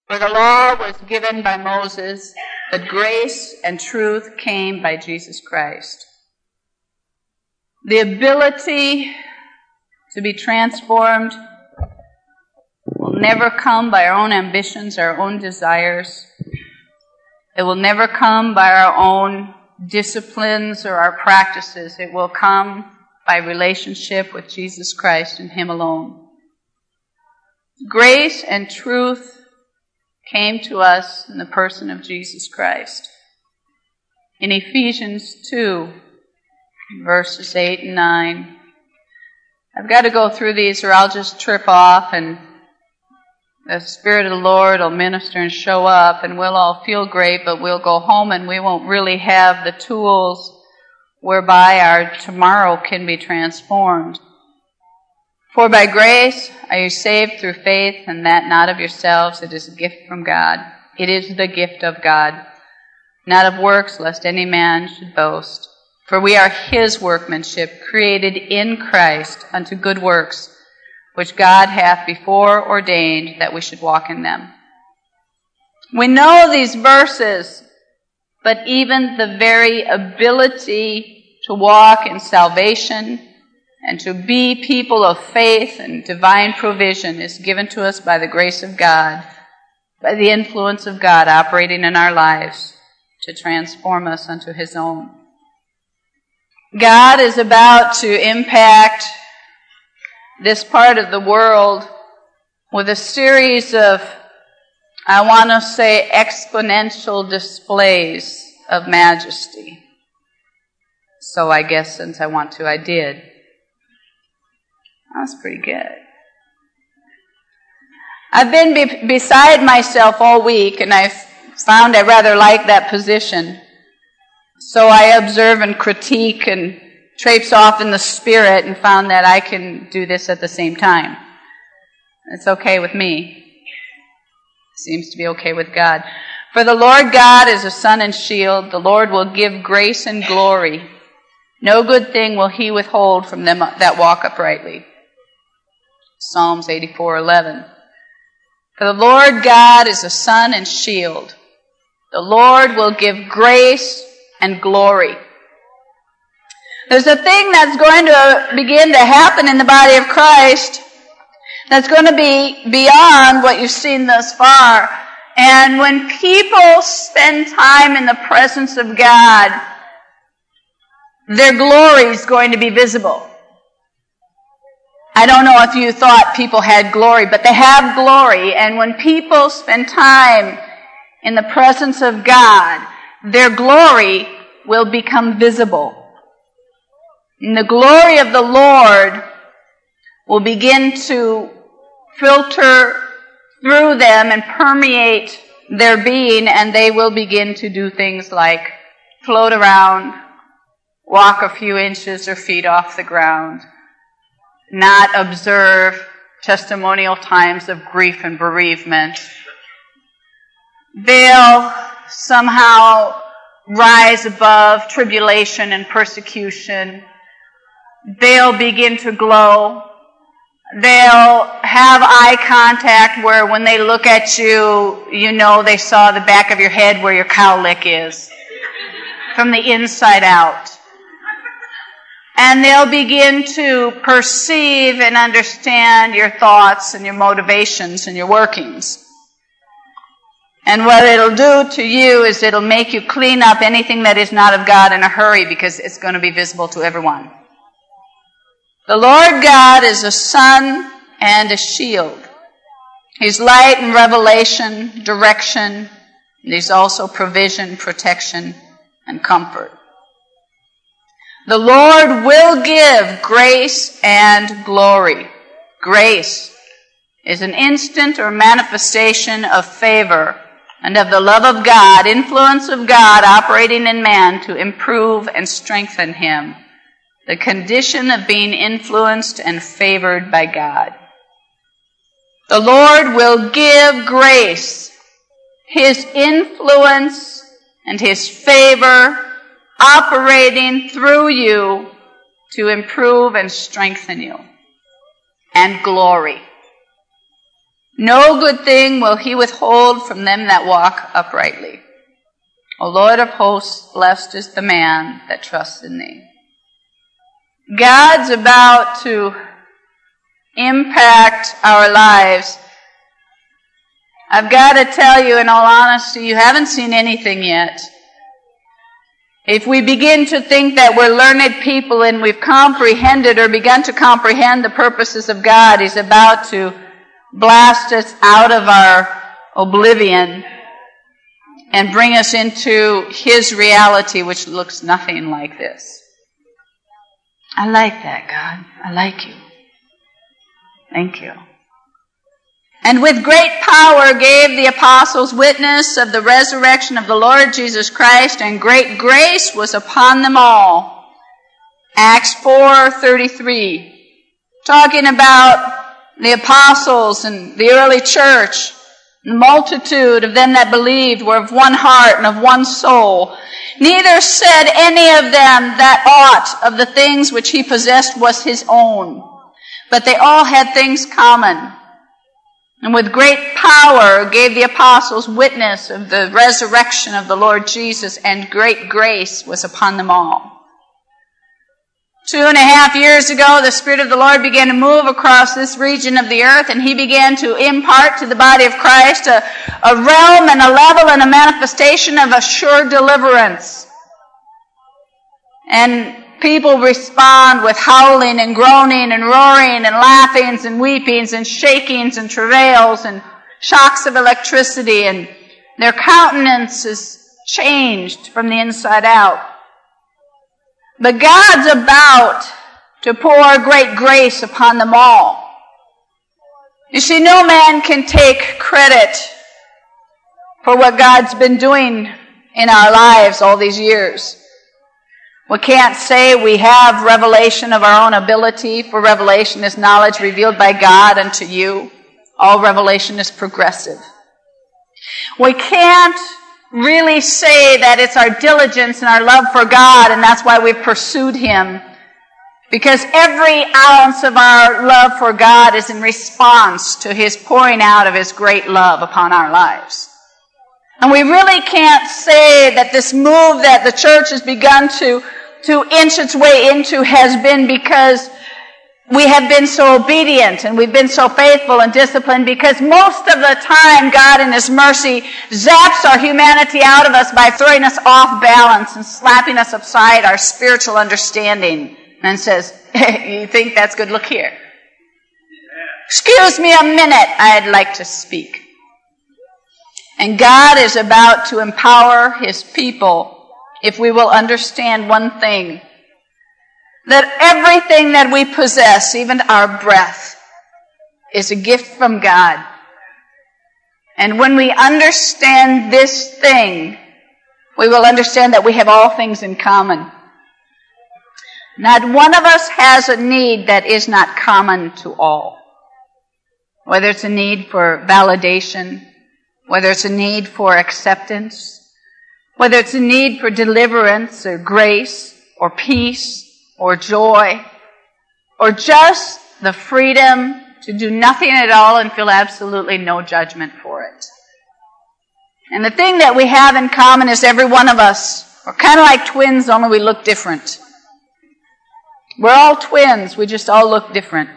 For the law was given by Moses, but grace and truth came by Jesus Christ. The ability to be transformed will never come by our own ambitions, our own desires. It will never come by our own disciplines or our practices. It will come by relationship with Jesus Christ and Him alone. Grace and truth came to us in the person of Jesus Christ. In Ephesians 2, verses 8 and 9, I've got to go through these or I'll just trip off and the Spirit of the Lord will minister and show up and we'll all feel great, but we'll go home and we won't really have the tools whereby our tomorrow can be transformed. For by grace are you saved through faith, and that not of yourselves, it is a gift from God. It is the gift of God, not of works, lest any man should boast. For we are His workmanship, created in Christ unto good works, which God hath before ordained that we should walk in them. We know these verses, but even the very ability to walk in salvation and to be people of faith and divine provision is given to us by the grace of God, by the influence of God operating in our lives to transform us unto His own. God is about to impact this part of the world with a series of, I want to say, exponential displays of majesty. So I guess since I want to, I did. That was pretty good. I've been beside myself all week, and I've found I rather like that position. So I observe and critique and traipse off in the Spirit and found that I can do this at the same time. It's okay with me. Seems to be okay with God. For the Lord God is a sun and shield. The Lord will give grace and glory. No good thing will He withhold from them that walk uprightly. Psalms 84:11. For the Lord God is a sun and shield. The Lord will give grace and glory. There's a thing that's going to begin to happen in the body of Christ that's going to be beyond what you've seen thus far. And when people spend time in the presence of God, their glory is going to be visible. I don't know if you thought people had glory, but they have glory. And when people spend time in the presence of God, their glory will become visible. And the glory of the Lord will begin to filter through them and permeate their being, and they will begin to do things like float around, walk a few inches or feet off the ground, not observe testimonial times of grief and bereavement. They'll somehow rise above tribulation and persecution. They'll begin to glow. They'll have eye contact where when they look at you, you know they saw the back of your head where your cowlick is, from the inside out. And they'll begin to perceive and understand your thoughts and your motivations and your workings. And what it'll do to you is it'll make you clean up anything that is not of God in a hurry, because it's going to be visible to everyone. The Lord God is a sun and a shield. He's light and revelation, direction, and He's also provision, protection, and comfort. The Lord will give grace and glory. Grace is an instant or manifestation of favor and of the love of God, influence of God operating in man to improve and strengthen him. The condition of being influenced and favored by God. The Lord will give grace, His influence and His favor operating through you to improve and strengthen you. And glory. No good thing will he withhold from them that walk uprightly. O Lord of hosts, blessed is the man that trusts in thee. God's about to impact our lives. I've got to tell you, in all honesty, you haven't seen anything yet. If we begin to think that we're learned people and we've comprehended or begun to comprehend the purposes of God, He's about to blast us out of our oblivion and bring us into His reality, which looks nothing like this. I like that, God. I like you. Thank you. And with great power gave the apostles witness of the resurrection of the Lord Jesus Christ, and great grace was upon them all. Acts 4:33. Talking about the apostles and the early church. The multitude of them that believed were of one heart and of one soul. Neither said any of them that aught of the things which he possessed was his own, but they all had things common. And with great power gave the apostles witness of the resurrection of the Lord Jesus, and great grace was upon them all. 2.5 years ago, the Spirit of the Lord began to move across this region of the earth, and He began to impart to the body of Christ a realm and a level and a manifestation of a sure deliverance. And people respond with howling and groaning and roaring and laughings and weepings and shakings and travails and shocks of electricity, and their countenance is changed from the inside out. But God's about to pour great grace upon them all. You see, no man can take credit for what God's been doing in our lives all these years. We can't say we have revelation of our own ability, for revelation is knowledge revealed by God unto you. All revelation is progressive. We can't really say that it's our diligence and our love for God, and that's why we've pursued Him. Because every ounce of our love for God is in response to His pouring out of His great love upon our lives. And we really can't say that this move that the church has begun to inch its way into has been because we have been so obedient and we've been so faithful and disciplined, because most of the time God in His mercy zaps our humanity out of us by throwing us off balance and slapping us upside our spiritual understanding and says, "Hey, you think that's good? Look here. Excuse me a minute, I'd like to speak." And God is about to empower His people if we will understand one thing, that everything that we possess, even our breath, is a gift from God. And when we understand this thing, we will understand that we have all things in common. Not one of us has a need that is not common to all. Whether it's a need for validation, whether it's a need for acceptance, whether it's a need for deliverance or grace or peace or joy, or just the freedom to do nothing at all and feel absolutely no judgment for it. And the thing that we have in common is every one of us, we're kind of like twins, only we look different. We're all twins, we just all look different.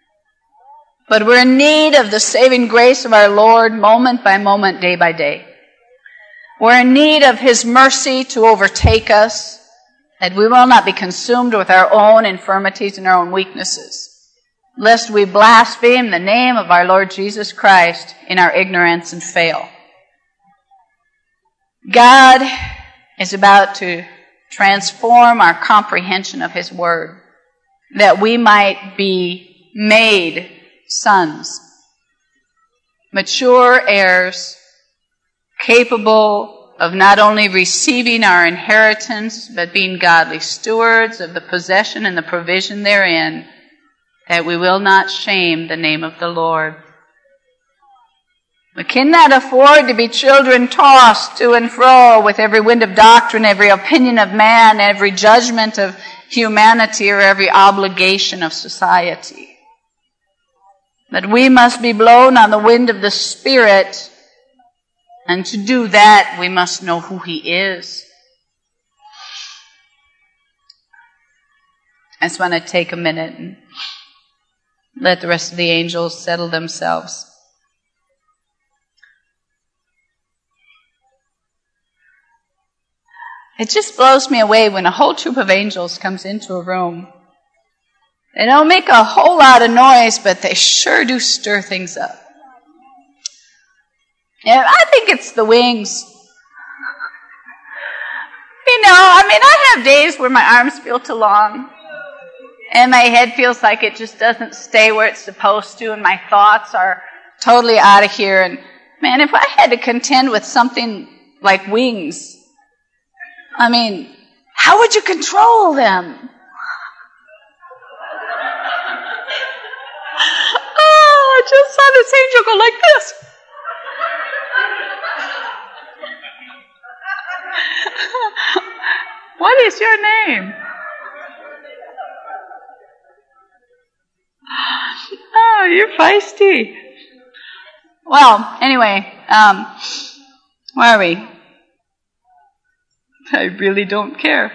But we're in need of the saving grace of our Lord moment by moment, day by day. We're in need of His mercy to overtake us, that we will not be consumed with our own infirmities and our own weaknesses, lest we blaspheme the name of our Lord Jesus Christ in our ignorance and fail. God is about to transform our comprehension of His Word, that we might be made sons, mature heirs, capable of not only receiving our inheritance, but being godly stewards of the possession and the provision therein, that we will not shame the name of the Lord. We cannot afford to be children tossed to and fro with every wind of doctrine, every opinion of man, every judgment of humanity, or every obligation of society. But we must be blown on the wind of the Spirit. And to do that, we must know who He is. I just want to take a minute and let the rest of the angels settle themselves. It just blows me away when a whole troop of angels comes into a room. They don't make a whole lot of noise, but they sure do stir things up. And I think it's the wings. I have days where my arms feel too long, and my head feels like it just doesn't stay where it's supposed to, and my thoughts are totally out of here. And man, if I had to contend with something like wings, how would you control them? I just saw this angel go like this. What is your name? Oh, you're feisty. Well, anyway, where are we? I really don't care.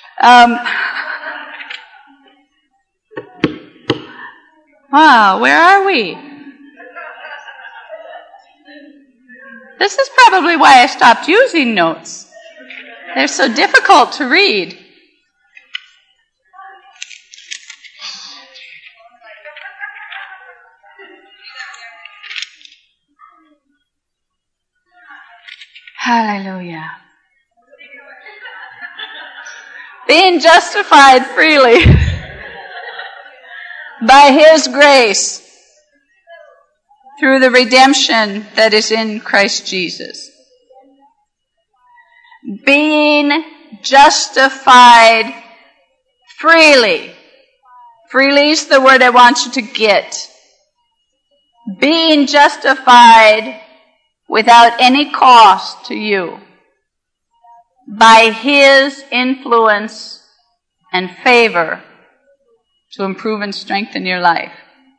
Wow, where are we? This is probably why I stopped using notes. They're so difficult to read. Hallelujah. Being justified freely by His grace through the redemption that is in Christ Jesus. Being justified freely. Freely is the word I want you to get. Being justified without any cost to you by His influence and favor to improve and strengthen your life.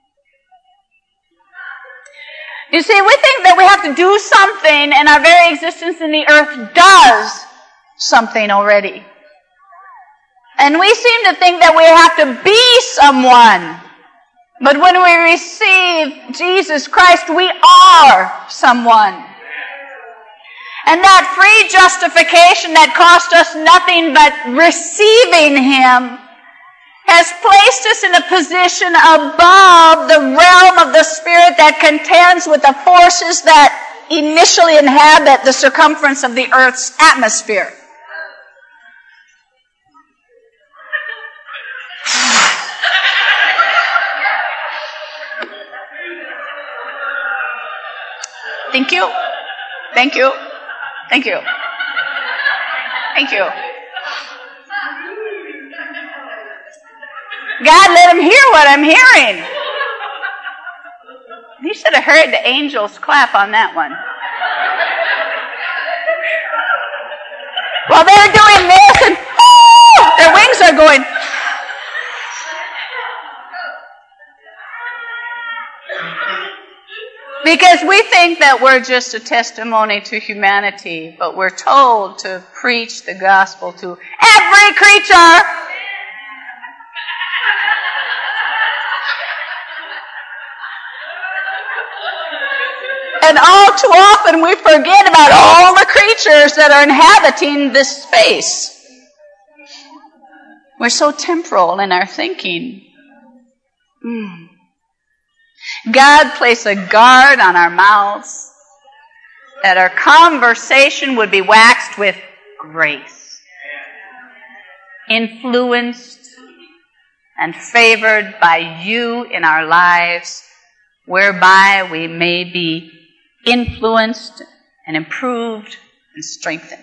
You see, we think that we have to do something, and our very existence in the earth does something already. And we seem to think that we have to be someone. But when we receive Jesus Christ, we are someone. And that free justification that cost us nothing but receiving Him has placed us in a position above the realm of the Spirit that contends with the forces that initially inhabit the circumference of the earth's atmosphere. Thank you. Thank you. Thank you. Thank you. God, let him hear what I'm hearing. You should have heard the angels clap on that one. Well, they're doing this and their wings are going. Because we think that we're just a testimony to humanity, but we're told to preach the gospel to every creature. And all too often we forget about all the creatures that are inhabiting this space. We're so temporal in our thinking. God placed a guard on our mouths that our conversation would be waxed with grace, influenced and favored by you in our lives, whereby we may be influenced and improved and strengthened.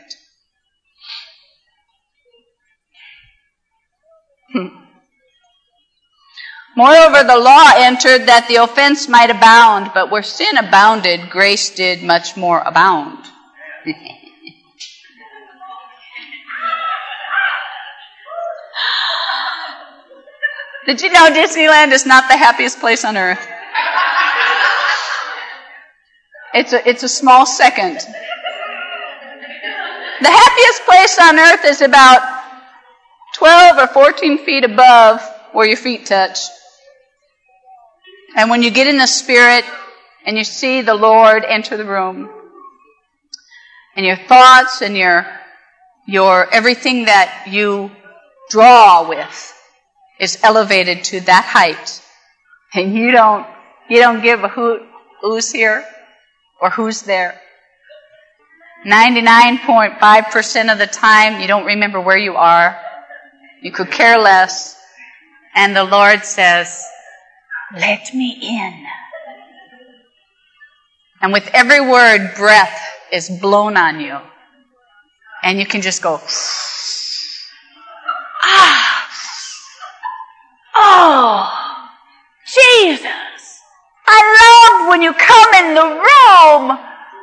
Moreover, the law entered that the offense might abound, but where sin abounded, grace did much more abound. Did you know Disneyland is not the happiest place on earth? It's a small second. The happiest place on earth is about 12 or 14 feet above where your feet touch. And when you get in the Spirit and you see the Lord enter the room, and your thoughts and your everything that you draw with is elevated to that height, and you don't give a hoot who's here or who's there. 99.5% of the time, you don't remember where you are. You could care less. And the Lord says, "Let me in." And with every word, breath is blown on you. And you can just go, "Ah! Oh! Jesus! I love when you come in the room!"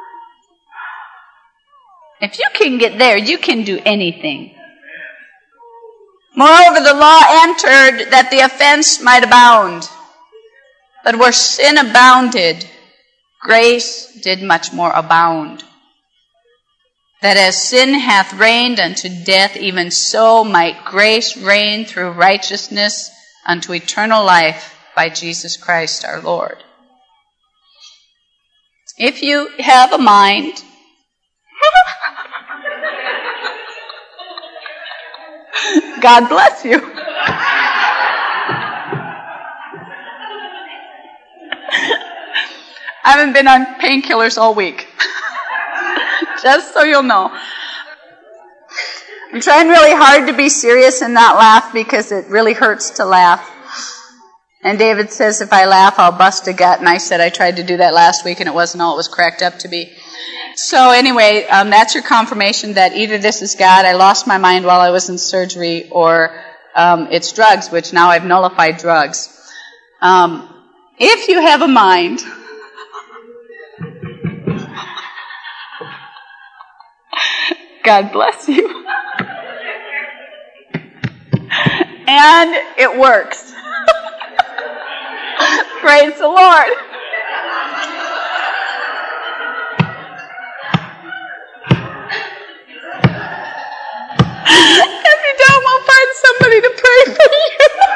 If you can get there, you can do anything. Moreover, the law entered that the offense might abound. But where sin abounded, grace did much more abound. That as sin hath reigned unto death, even so might grace reign through righteousness unto eternal life by Jesus Christ our Lord. If you have a mind, God bless you. I haven't been on painkillers all week. Just so you'll know. I'm trying really hard to be serious and not laugh because it really hurts to laugh. And David says if I laugh, I'll bust a gut. And I said I tried to do that last week and it wasn't all it was cracked up to be. So anyway, that's your confirmation that either this is God, I lost my mind while I was in surgery, or it's drugs, which now I've nullified drugs. If you have a mind, God bless you. And it works. Praise the Lord. If you don't, we'll find somebody to pray for you.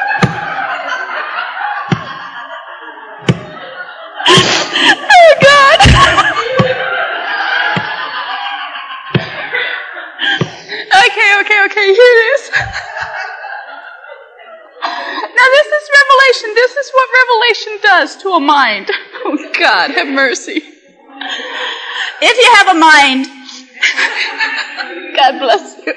Oh, God. Okay, here it is. Now this is revelation. This is what revelation does to a mind. Oh, God, have mercy. If you have a mind, God bless you.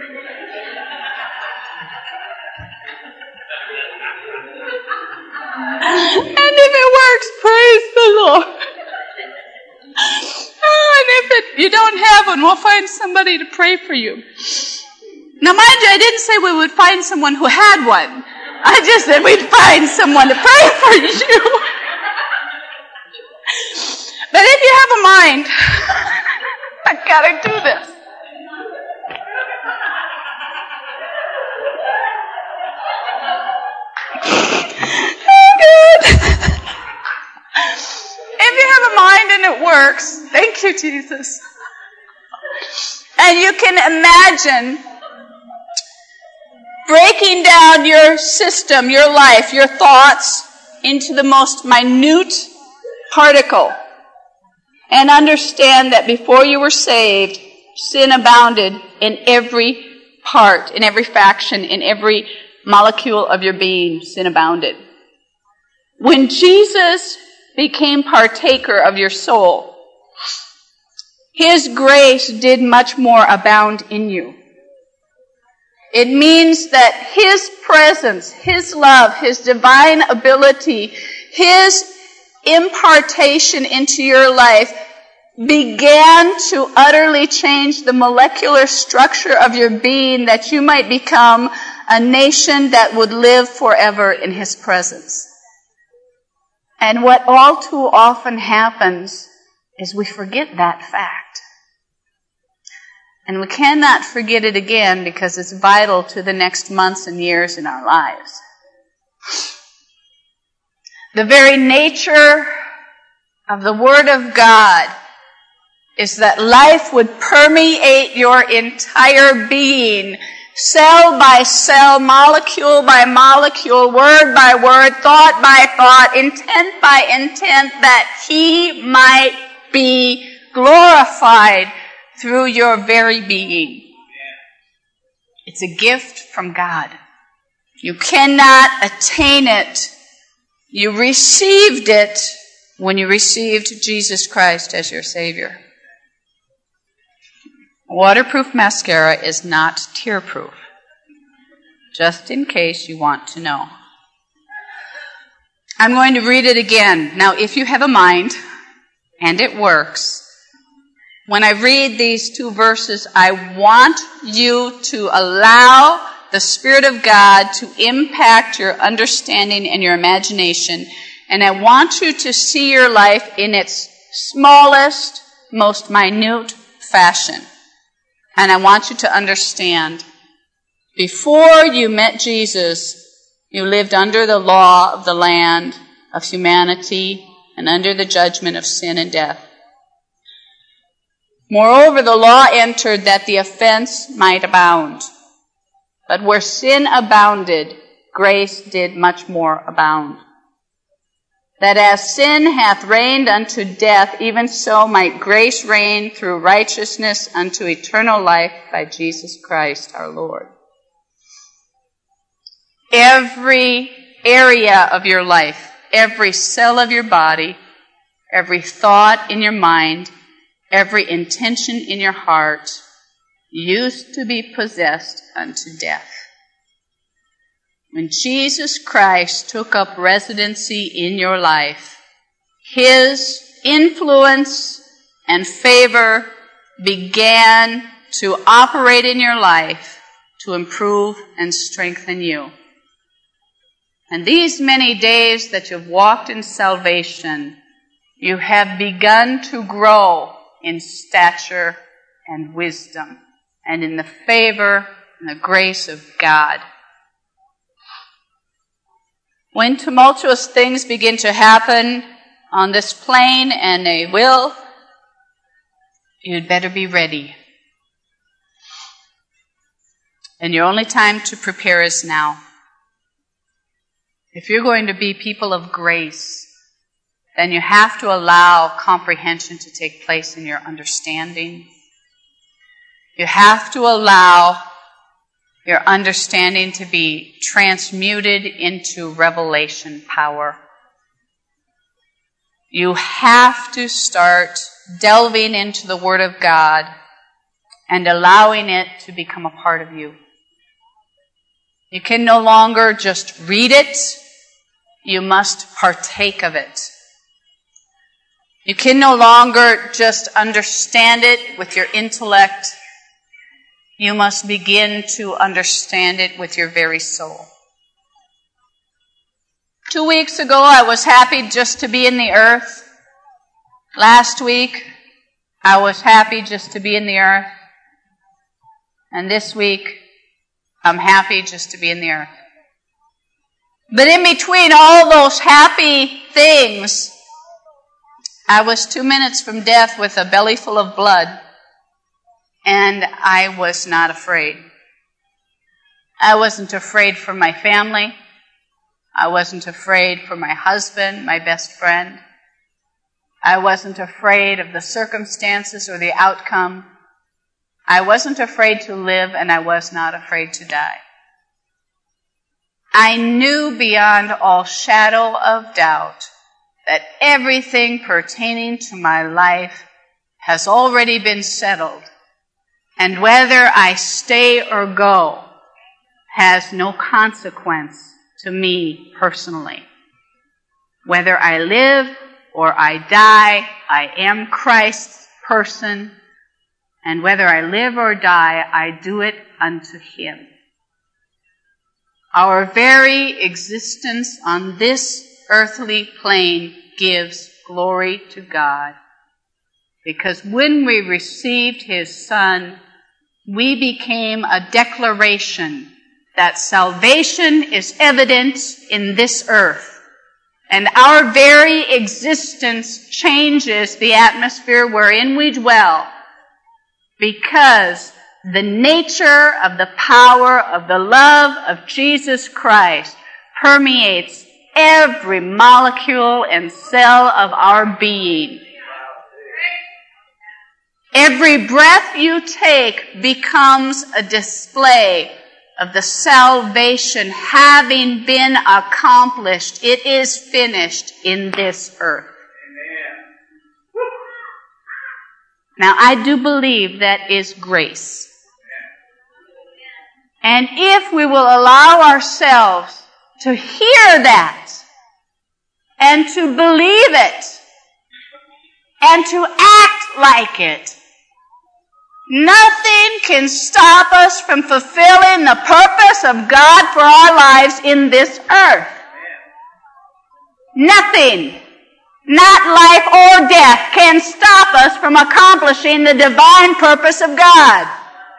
And if it works, praise the Lord. Oh, and if you don't have one, we'll find somebody to pray for you. Now, mind you, I didn't say we would find someone who had one. I just said we'd find someone to pray for you. But if you have a mind, I've got to do this. If you have a mind and it works, thank you, Jesus. And you can imagine breaking down your system, your life, your thoughts into the most minute particle. And understand that before you were saved, sin abounded in every part, in every faction, in every molecule of your being, sin abounded. When Jesus became partaker of your soul, His grace did much more abound in you. It means that His presence, His love, His divine ability, His impartation into your life began to utterly change the molecular structure of your being, that you might become a nation that would live forever in His presence. And what all too often happens is we forget that fact. And we cannot forget it again because it's vital to the next months and years in our lives. The very nature of the Word of God is that life would permeate your entire being, cell by cell, molecule by molecule, word by word, thought by thought, intent by intent, that He might be glorified through your very being. It's a gift from God. You cannot attain it. You received it when you received Jesus Christ as your Savior. Waterproof mascara is not tear-proof, just in case you want to know. I'm going to read it again. Now, if you have a mind, and it works, when I read these two verses, I want you to allow the Spirit of God to impact your understanding and your imagination, and I want you to see your life in its smallest, most minute fashion. And I want you to understand, before you met Jesus, you lived under the law of the land, of humanity, and under the judgment of sin and death. Moreover, the law entered that the offense might abound. But where sin abounded, grace did much more abound. That as sin hath reigned unto death, even so might grace reign through righteousness unto eternal life by Jesus Christ our Lord. Every area of your life, every cell of your body, every thought in your mind, every intention in your heart used to be possessed unto death. When Jesus Christ took up residency in your life, His influence and favor began to operate in your life to improve and strengthen you. And these many days that you've walked in salvation, you have begun to grow in stature and wisdom and in the favor and the grace of God. When tumultuous things begin to happen on this plane, and they will, you'd better be ready. And your only time to prepare is now. If you're going to be people of grace, then you have to allow comprehension to take place in your understanding. You have to allow your understanding to be transmuted into revelation power. You have to start delving into the Word of God and allowing it to become a part of you. You can no longer just read it. You must partake of it. You can no longer just understand it with your intellect. You must begin to understand it with your very soul. 2 weeks ago, I was happy just to be in the earth. Last week, I was happy just to be in the earth. And this week, I'm happy just to be in the earth. But in between all those happy things, I was 2 minutes from death with a belly full of blood. And I was not afraid. I wasn't afraid for my family. I wasn't afraid for my husband, my best friend. I wasn't afraid of the circumstances or the outcome. I wasn't afraid to live, and I was not afraid to die. I knew beyond all shadow of doubt that everything pertaining to my life has already been settled. And whether I stay or go has no consequence to me personally. Whether I live or I die, I am Christ's person. And whether I live or die, I do it unto Him. Our very existence on this earthly plane gives glory to God. Because when we received His Son, we became a declaration that salvation is evident in this earth. And our very existence changes the atmosphere wherein we dwell, because the nature of the power of the love of Jesus Christ permeates every molecule and cell of our being. Every breath you take becomes a display of the salvation having been accomplished. It is finished in this earth. Now, I do believe that is grace. And if we will allow ourselves to hear that and to believe it and to act like it, nothing can stop us from fulfilling the purpose of God for our lives in this earth. Nothing, not life or death, can stop us from accomplishing the divine purpose of God.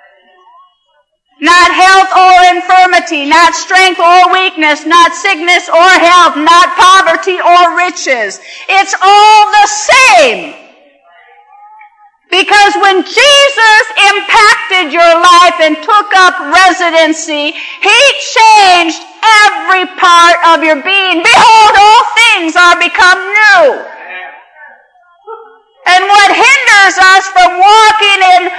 Not health or infirmity, not strength or weakness, not sickness or health, not poverty or riches. It's all the same. Because when Jesus impacted your life and took up residency, He changed every part of your being. Behold, all things are become new. And what hinders us from walking in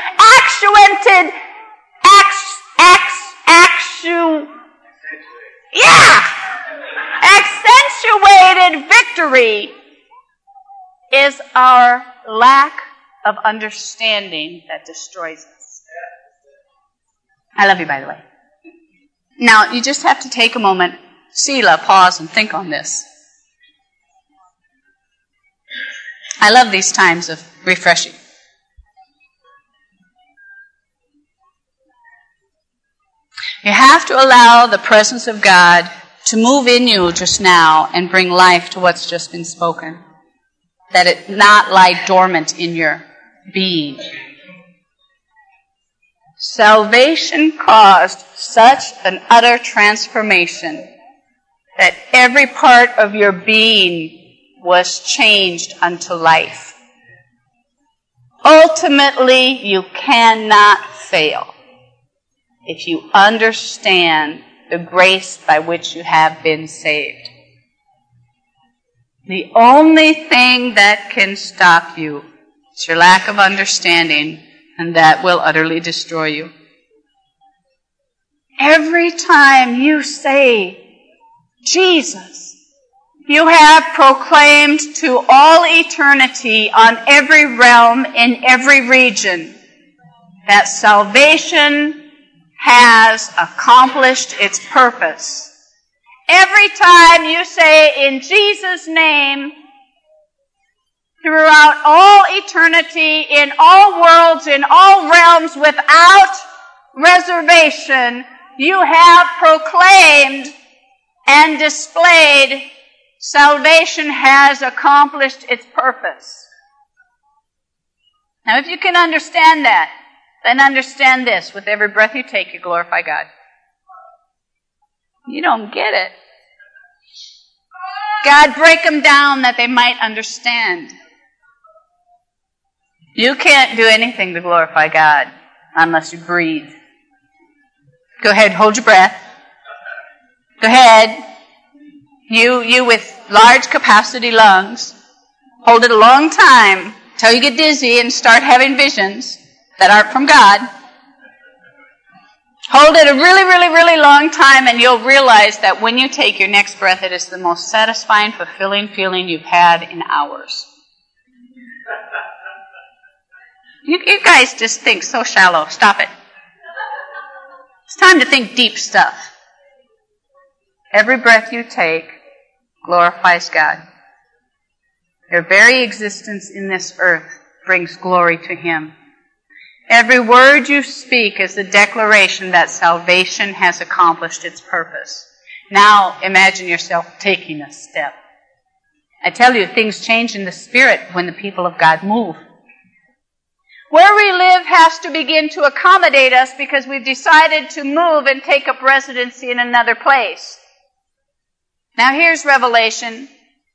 accentuated victory is our lack of understanding that destroys us. I love you, by the way. Now, you just have to take a moment, Selah, pause, and think on this. I love these times of refreshing. You have to allow the presence of God to move in you just now and bring life to what's just been spoken. That it not lie dormant in your being. Salvation caused such an utter transformation that every part of your being was changed unto life. Ultimately, you cannot fail if you understand the grace by which you have been saved. The only thing that can stop you is your lack of understanding, and that will utterly destroy you. Every time you say, Jesus, you have proclaimed to all eternity on every realm in every region that salvation has accomplished its purpose. Every time you say in Jesus' name, throughout all eternity, in all worlds, in all realms, without reservation, you have proclaimed and displayed salvation has accomplished its purpose. Now, if you can understand that, then understand this. With every breath you take, you glorify God. You don't get it. God, break them down that they might understand. You can't do anything to glorify God unless you breathe. Go ahead, hold your breath. Go ahead. You with large capacity lungs, hold it a long time till you get dizzy and start having visions that aren't from God. Hold it a really, really, really long time, and you'll realize that when you take your next breath, it is the most satisfying, fulfilling feeling you've had in hours. You guys just think so shallow. Stop it. It's time to think deep stuff. Every breath you take glorifies God. Your very existence in this earth brings glory to Him. Every word you speak is a declaration that salvation has accomplished its purpose. Now imagine yourself taking a step. I tell you, things change in the Spirit when the people of God move. Where we live has to begin to accommodate us because we've decided to move and take up residency in another place. Now here's revelation.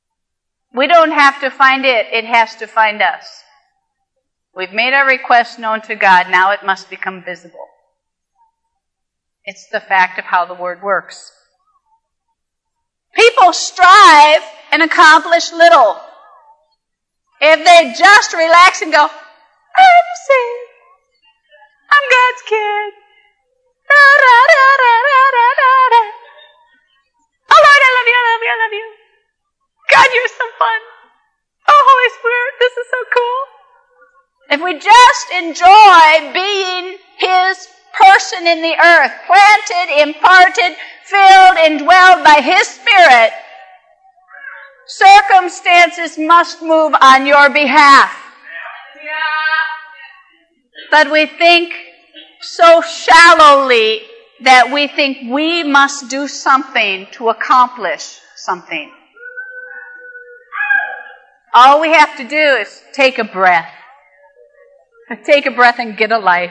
We don't have to find it. It has to find us. We've made our request known to God. Now it must become visible. It's the fact of how the Word works. People strive and accomplish little. If they just relax and go, I'm saved. I'm God's kid. Oh Lord, I love you, I love you, I love you. God, you're so fun. Oh, Holy Spirit, this is so cool. If we just enjoy being His person in the earth, planted, imparted, filled, indwelled by His Spirit, circumstances must move on your behalf. But we think so shallowly that we think we must do something to accomplish something. All we have to do is take a breath. Take a breath and get a life.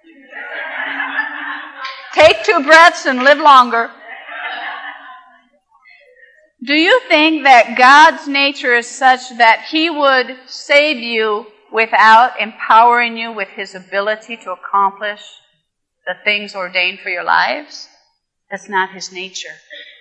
Take 2 breaths and live longer. Do you think that God's nature is such that He would save you without empowering you with His ability to accomplish the things ordained for your lives? That's not His nature.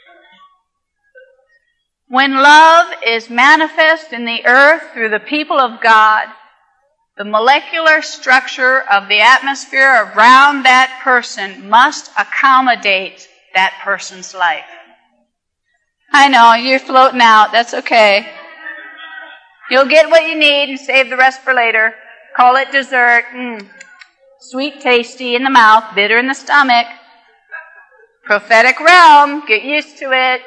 When love is manifest in the earth through the people of God, the molecular structure of the atmosphere around that person must accommodate that person's life. I know, you're floating out. That's okay. You'll get what you need and save the rest for later. Call it dessert. Sweet, tasty in the mouth, bitter in the stomach. Prophetic realm. Get used to it.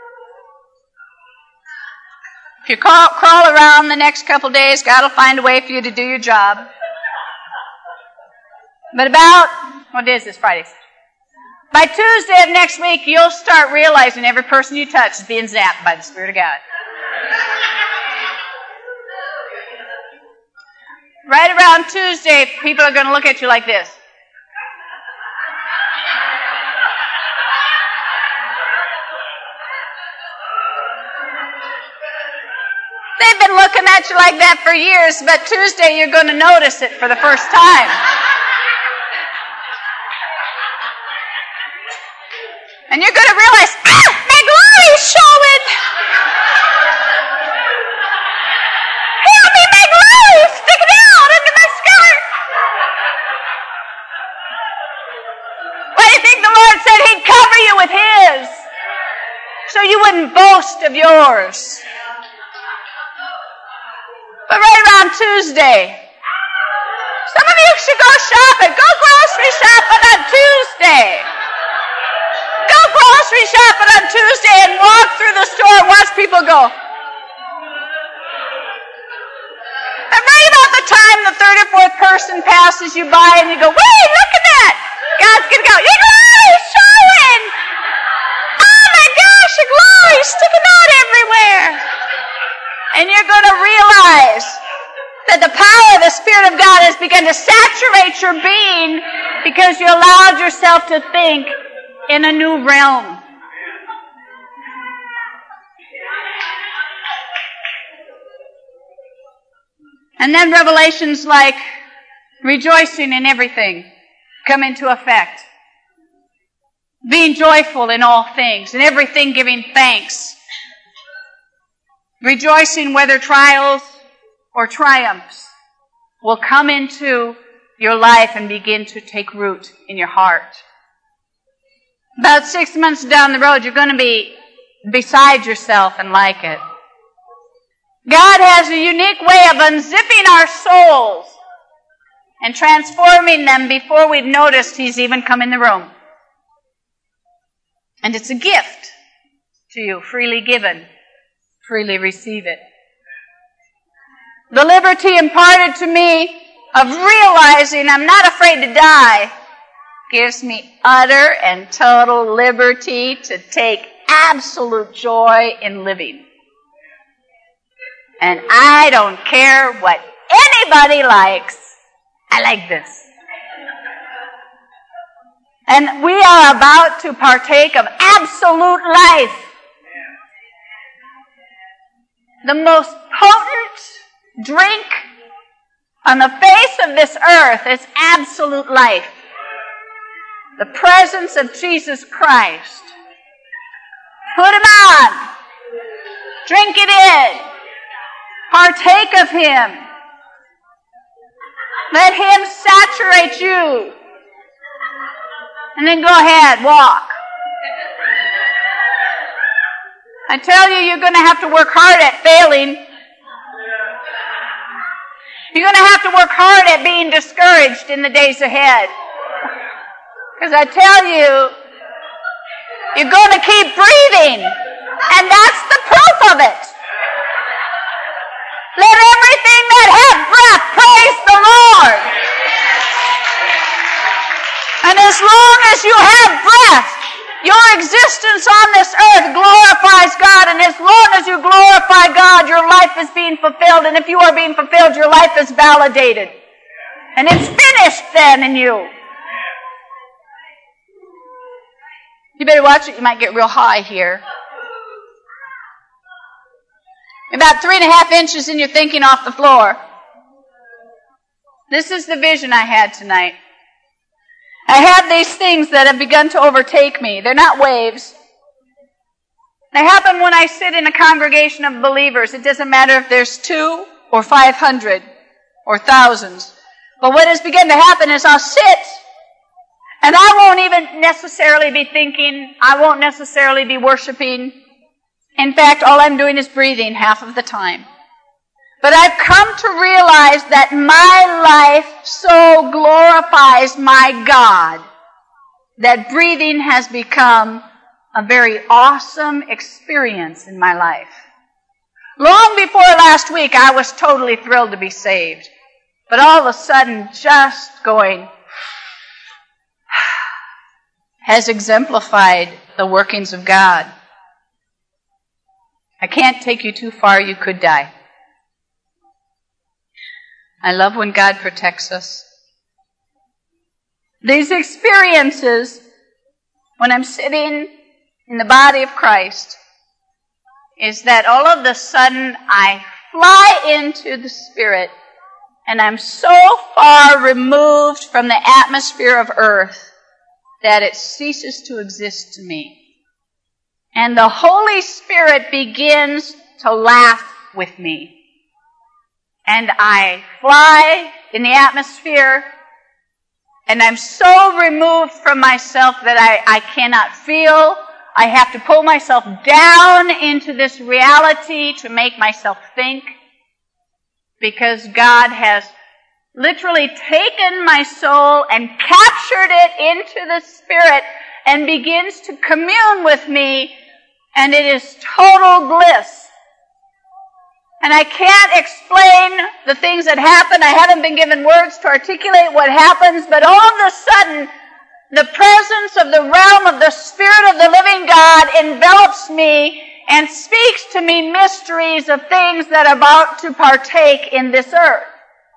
If you crawl around the next couple days, God will find a way for you to do your job. But what day is this? Friday. By Tuesday of next week, you'll start realizing every person you touch is being zapped by the Spirit of God. Right around Tuesday, people are going to look at you like this. They've been looking at you like that for years, but Tuesday you're going to notice it for the first time. And you're going to realize, my glory's showing. Help me, my glory's sticking out under my skirt. Why do you think the Lord said He'd cover you with His? So you wouldn't boast of yours. But right around Tuesday, some of you should go shopping. Go grocery shopping on Tuesday. Go grocery shopping on Tuesday and walk through the store and watch people go. And right about the time the third or fourth person passes you by and you go, wait, look at that. God's going to go, your glory's showing. Oh my gosh, your glory's sticking out everywhere. And you're going to realize that the power of the Spirit of God has begun to saturate your being because you allowed yourself to think in a new realm. And then revelations like rejoicing in everything come into effect. Being joyful in all things, in everything giving thanks. Rejoicing whether trials or triumphs will come into your life and begin to take root in your heart. About 6 months down the road, you're going to be beside yourself and like it. God has a unique way of unzipping our souls and transforming them before we've noticed He's even come in the room. And it's a gift to you, freely given. Freely receive it. The liberty imparted to me of realizing I'm not afraid to die gives me utter and total liberty to take absolute joy in living. And I don't care what anybody likes. I like this. And we are about to partake of absolute life. the most potent drink on the face of this earth is absolute life. The presence of Jesus Christ. Put Him on. Drink it in. Partake of Him. Let Him saturate you. And then go ahead, walk. I tell you, you're going to have to work hard at failing. You're going to have to work hard at being discouraged in the days ahead. Because I tell you, you're going to keep breathing. And that's the proof of it. Let everything that hath breath praise the Lord. And as long as you have breath, your existence on this earth glorifies God. And as long as you glorify God, your life is being fulfilled. And if you are being fulfilled, your life is validated. And it's finished then in you. You better watch it. You might get real high here. About 3.5 inches and you're thinking off the floor. This is the vision I had tonight. I have these things that have begun to overtake me. They're not waves. They happen when I sit in a congregation of believers. It doesn't matter if there's 2 or 500 or thousands. But what has begun to happen is I'll sit and I won't even necessarily be thinking. I won't necessarily be worshiping. In fact, all I'm doing is breathing half of the time. But I've come to realize that my life so glorifies my God that breathing has become a very awesome experience in my life. Long before last week, I was totally thrilled to be saved. But all of a sudden, just going has exemplified the workings of God. I can't take you too far, you could die. I love when God protects us. These experiences, when I'm sitting in the body of Christ, is that all of a sudden I fly into the Spirit and I'm so far removed from the atmosphere of earth that it ceases to exist to me. And the Holy Spirit begins to laugh with me. And I fly in the atmosphere, and I'm so removed from myself that I cannot feel. I have to pull myself down into this reality to make myself think, because God has literally taken my soul and captured it into the Spirit and begins to commune with me, and it is total bliss. And I can't explain the things that happen. I haven't been given words to articulate what happens, but all of a sudden, the presence of the realm of the Spirit of the living God envelops me and speaks to me mysteries of things that are about to partake in this earth.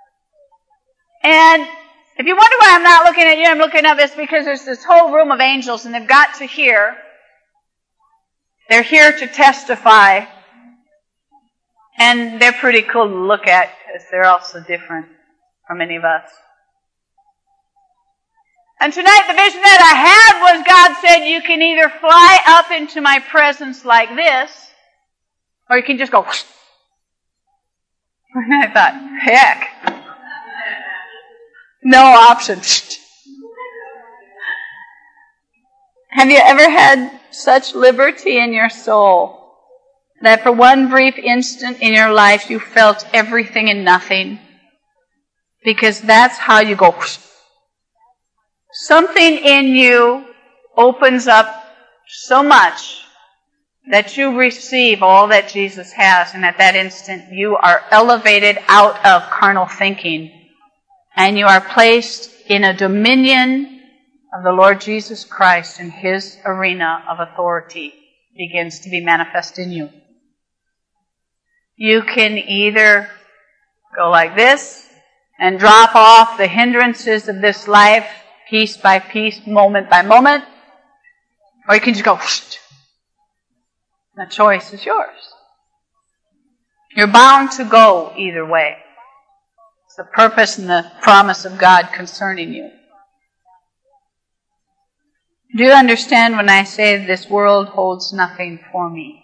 And if you wonder why I'm not looking at you, I'm looking up, it's because there's this whole room of angels and they've got to hear. They're here to testify. And they're pretty cool to look at because they're also different from any of us. And tonight the vision that I had was God said you can either fly up into my presence like this, or you can just go whoosh. And I thought, heck. No option. Have you ever had such liberty in your soul that for one brief instant in your life you felt everything and nothing? Because that's how you go. Something in you opens up so much that you receive all that Jesus has, and at that instant you are elevated out of carnal thinking and you are placed in a dominion of the Lord Jesus Christ, and His arena of authority begins to be manifest in you. You can either go like this and drop off the hindrances of this life piece by piece, moment by moment, or you can just go whoosh. The choice is yours. You're bound to go either way. It's the purpose and the promise of God concerning you. Do you understand when I say this world holds nothing for me?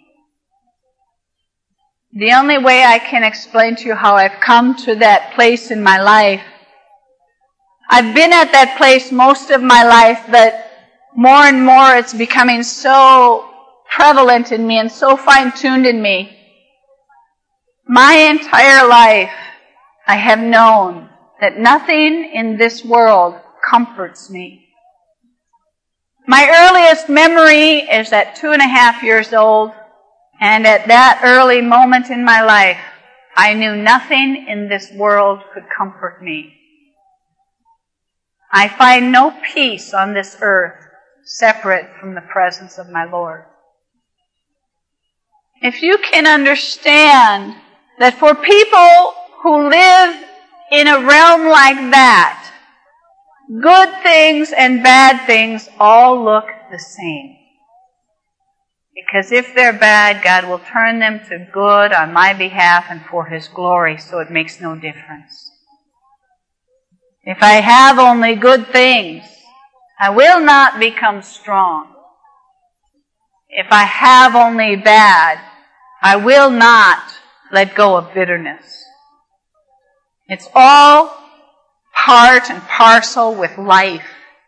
The only way I can explain to you how I've come to that place in my life, I've been at that place most of my life, but more and more it's becoming so prevalent in me and so fine-tuned in me. My entire life, I have known that nothing in this world comforts me. My earliest memory is at 2.5 years old, and at that early moment in my life, I knew nothing in this world could comfort me. I find no peace on this earth separate from the presence of my Lord. If you can understand that for people who live in a realm like that, good things and bad things all look the same. Because if they're bad, God will turn them to good on my behalf and for His glory, so it makes no difference. If I have only good things, I will not become strong. If I have only bad, I will not let go of bitterness. It's all part and parcel with life.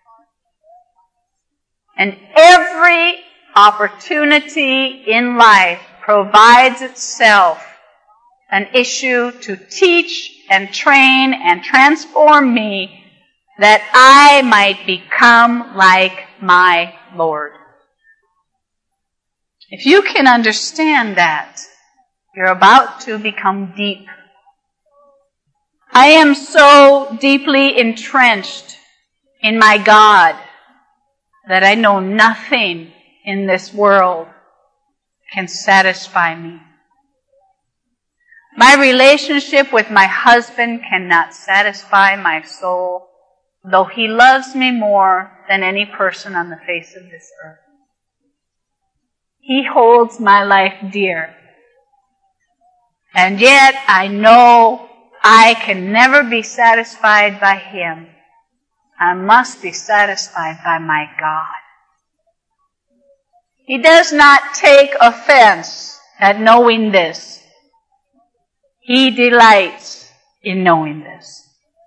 And every opportunity in life provides itself an issue to teach and train and transform me that I might become like my Lord. If you can understand that, you're about to become deep. I am so deeply entrenched in my God that I know nothing in this world can satisfy me. My relationship with my husband cannot satisfy my soul, though he loves me more than any person on the face of this earth. He holds my life dear. And yet I know I can never be satisfied by Him. I must be satisfied by my God. He does not take offense at knowing this. He delights in knowing this.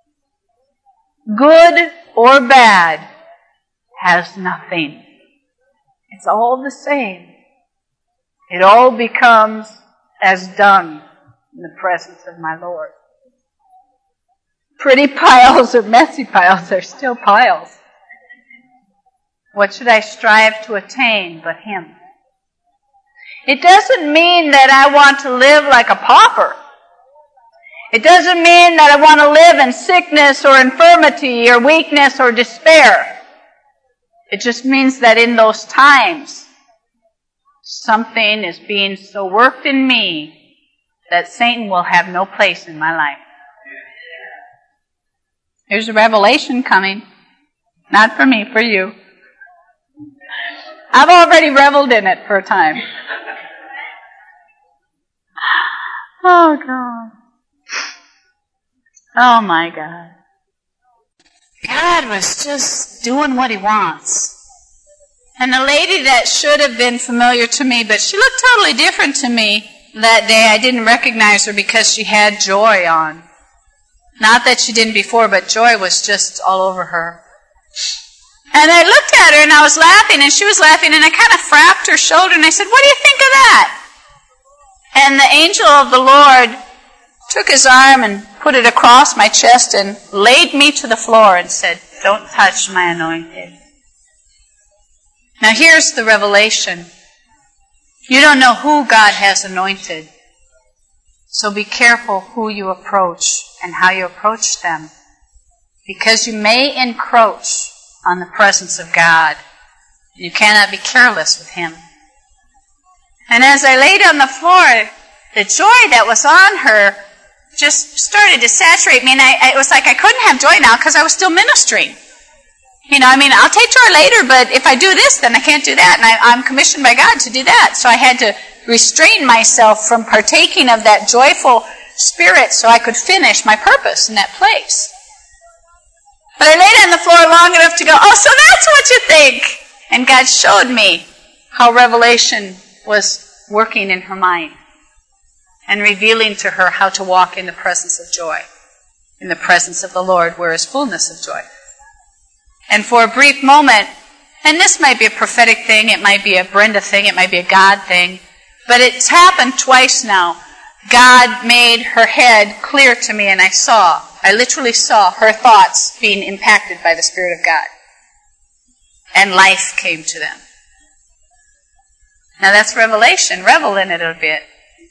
Good or bad has nothing. It's all the same. It all becomes as dung in the presence of my Lord. Pretty piles or messy piles are still piles. What should I strive to attain but Him? It doesn't mean that I want to live like a pauper. It doesn't mean that I want to live in sickness or infirmity or weakness or despair. It just means that in those times, something is being so worked in me that Satan will have no place in my life. There's a revelation coming. Not for me, for you. I've already reveled in it for a time. Oh, God. Oh, my God. God was just doing what He wants. And the lady that should have been familiar to me, but she looked totally different to me that day. I didn't recognize her because she had joy on. Not that she didn't before, but joy was just all over her. And I looked at her and I was laughing and she was laughing and I kind of frapped her shoulder and I said, "What do you think of that?" And the angel of the Lord took his arm and put it across my chest and laid me to the floor and said, "Don't touch my anointed." Now here's the revelation. You don't know who God has anointed. So be careful who you approach and how you approach them. Because you may encroach on the presence of God. You cannot be careless with Him. And as I laid on the floor, the joy that was on her just started to saturate me. And it was like I couldn't have joy now because I was still ministering. I'll take joy later, but if I do this, then I can't do that. And I'm commissioned by God to do that. So I had to restrain myself from partaking of that joyful spirit so I could finish my purpose in that place. But I laid on the floor long enough to go, oh, so that's what you think. And God showed me how revelation was working in her mind and revealing to her how to walk in the presence of joy, in the presence of the Lord, where is fullness of joy. And for a brief moment, and this might be a prophetic thing, it might be a Brenda thing, it might be a God thing, but it's happened twice now. God made her head clear to me, and I literally saw her thoughts being impacted by the Spirit of God. And life came to them. Now that's revelation. Revel in it a bit.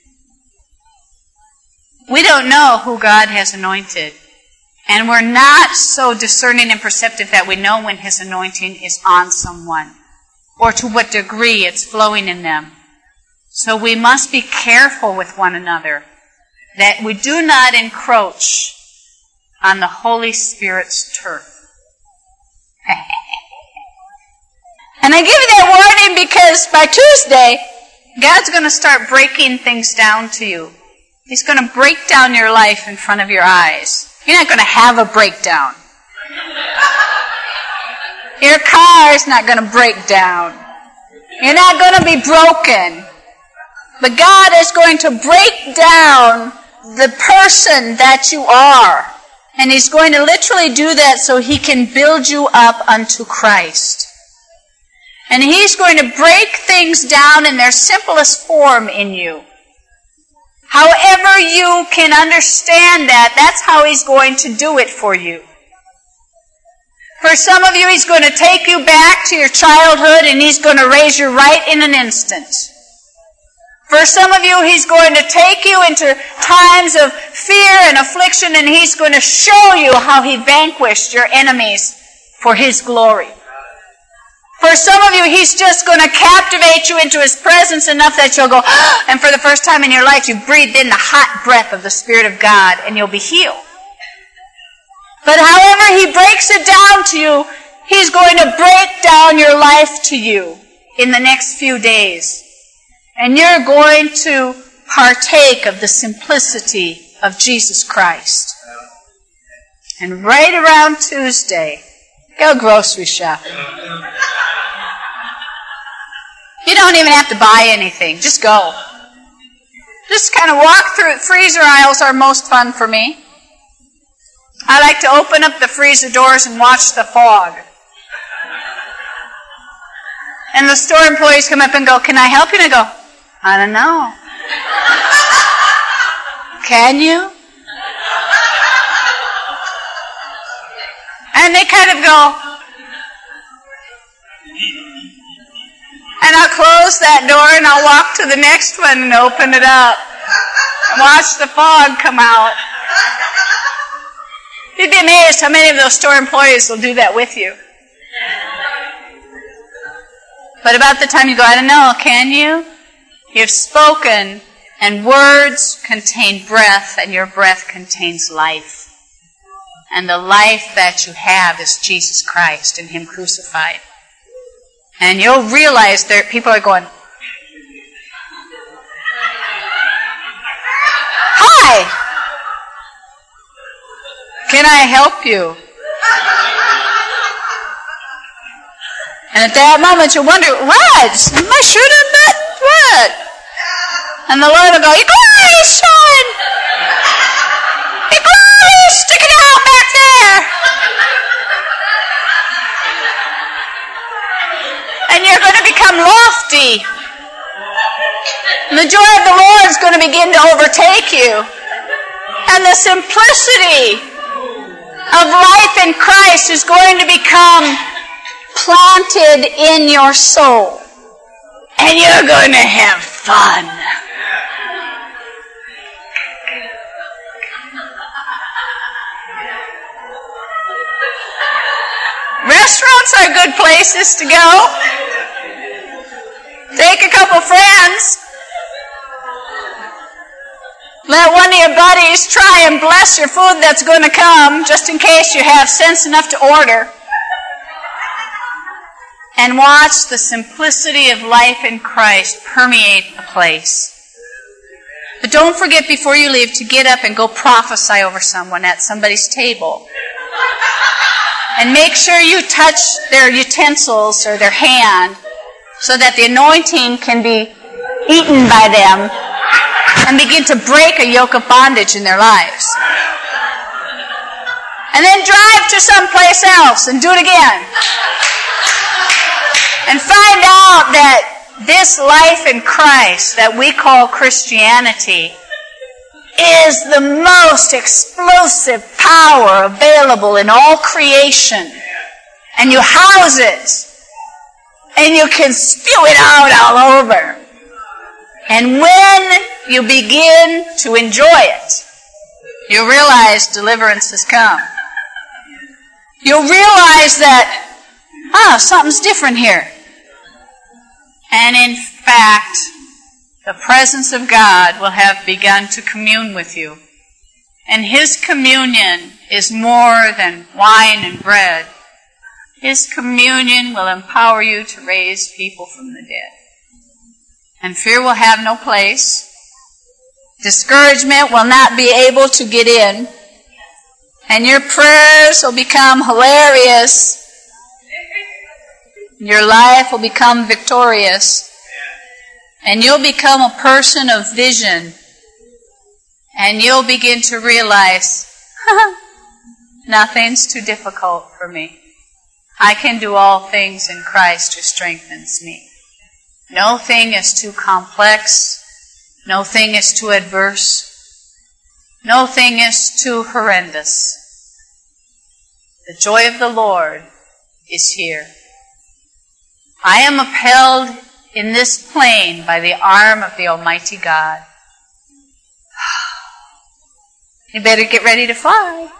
We don't know who God has anointed. And we're not so discerning and perceptive that we know when His anointing is on someone, or to what degree it's flowing in them. So we must be careful with one another that we do not encroach on the Holy Spirit's turf. And I give you that warning because by Tuesday, God's going to start breaking things down to you. He's going to break down your life in front of your eyes. You're not going to have a breakdown. Your car is not going to break down. You're not going to be broken. But God is going to break down the person that you are. And He's going to literally do that so He can build you up unto Christ. And He's going to break things down in their simplest form in you. However you can understand that, that's how He's going to do it for you. For some of you, He's going to take you back to your childhood and He's going to raise you right in an instant. For some of you, He's going to take you into times of fear and affliction and He's going to show you how He vanquished your enemies for His glory. For some of you, He's just going to captivate you into His presence enough that you'll go, and for the first time in your life, you breathed in the hot breath of the Spirit of God, and you'll be healed. But however He breaks it down to you, He's going to break down your life to you in the next few days. And you're going to partake of the simplicity of Jesus Christ. And right around Tuesday, go grocery shopping. You don't even have to buy anything. Just go. Just kind of walk through it. Freezer aisles are most fun for me. I like to open up the freezer doors and watch the fog. And the store employees come up and go, "Can I help you?" And I go, "I don't know." "Can you?" And they kind of go, and I'll close that door and I'll walk to the next one and open it up. And watch the fog come out. You'd be amazed how many of those store employees will do that with you. But about the time you go, "I don't know, can you?" You've spoken, and words contain breath, and your breath contains life. And the life that you have is Jesus Christ and Him crucified. And you'll realize that people are going, "Hi! Can I help you?" And at that moment you wonder, "What? Am I shooting that? What?" And the Lord will go, "Your glory's showing! Your glory's sticking out back there!" And you're going to become lofty. And the joy of the Lord is going to begin to overtake you. And the simplicity of life in Christ is going to become planted in your soul. And you're going to have fun. Restaurants are good places to go. Take a couple friends. Let one of your buddies try and bless your food that's going to come, just in case you have sense enough to order. and watch the simplicity of life in Christ permeate the place. But don't forget before you leave to get up and go prophesy over someone at somebody's table. And make sure you touch their utensils or their hand so that the anointing can be eaten by them and begin to break a yoke of bondage in their lives. And then drive to someplace else and do it again. And find out that this life in Christ that we call Christianity is the most explosive power available in all creation. And you house it. And you can spew it out all over. And when you begin to enjoy it, you'll realize deliverance has come. You'll realize that, something's different here. And in fact, the presence of God will have begun to commune with you. And His communion is more than wine and bread. His communion will empower you to raise people from the dead. And fear will have no place. Discouragement will not be able to get in. And your prayers will become hilarious. Your life will become victorious. And you'll become a person of vision. And you'll begin to realize, nothing's too difficult for me. I can do all things in Christ who strengthens me. No thing is too complex. No thing is too adverse. No thing is too horrendous. The joy of the Lord is here. I am upheld in this plane by the arm of the Almighty God. You better get ready to fly.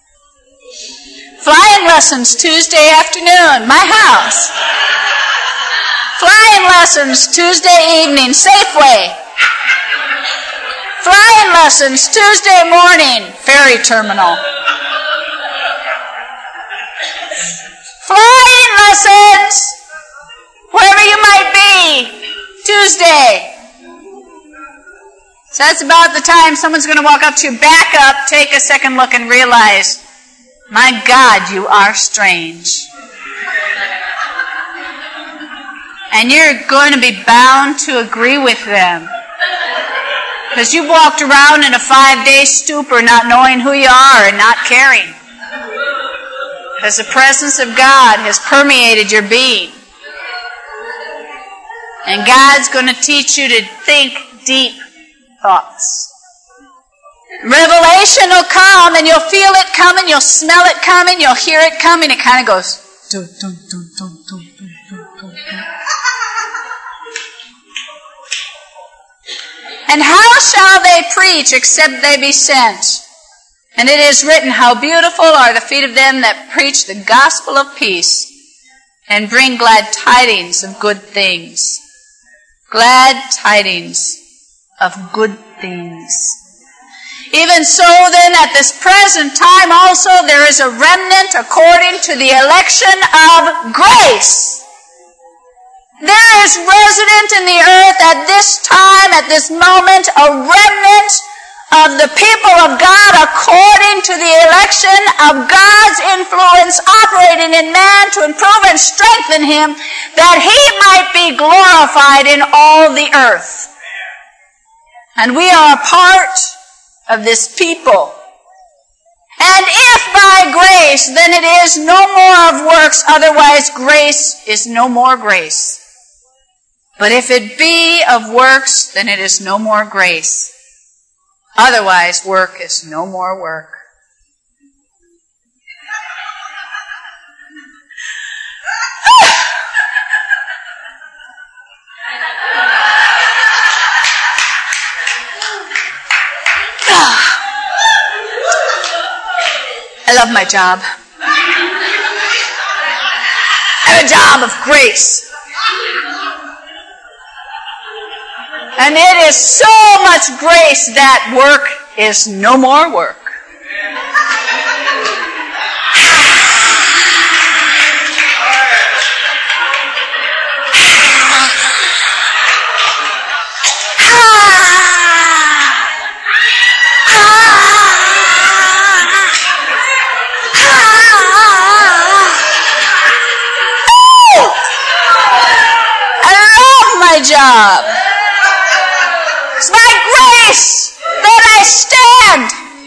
Flying lessons Tuesday afternoon, my house. Flying lessons Tuesday evening, Safeway. Flying lessons Tuesday morning, ferry terminal. Flying lessons wherever you might be, Tuesday. So that's about the time someone's going to walk up to you, back up, take a second look and realize, my God, you are strange. And you're going to be bound to agree with them. Because you've walked around in a 5-day stupor not knowing who you are and not caring. Because the presence of God has permeated your being. And God's going to teach you to think deep thoughts. Revelation will come and you'll feel it coming, you'll smell it coming, you'll hear it coming. It kind of goes, dun, dun, dun, dun, dun, dun, dun, dun. And how shall they preach except they be sent? And it is written, how beautiful are the feet of them that preach the gospel of peace and bring glad tidings of good things. Glad tidings of good things. Even so then, at this present time also, there is a remnant according to the election of grace. There is resident in the earth at this time, at this moment, a remnant of the people of God according to the election of God's influence operating in man to improve and strengthen him, that he might be glorified in all the earth. And we are a part of this people. And if by grace, then it is no more of works, otherwise grace is no more grace. But if it be of works, then it is no more grace. Otherwise, work is no more work. I love my job. I have a job of grace. And it is so much grace that work is no more work. job. It's by grace that I stand.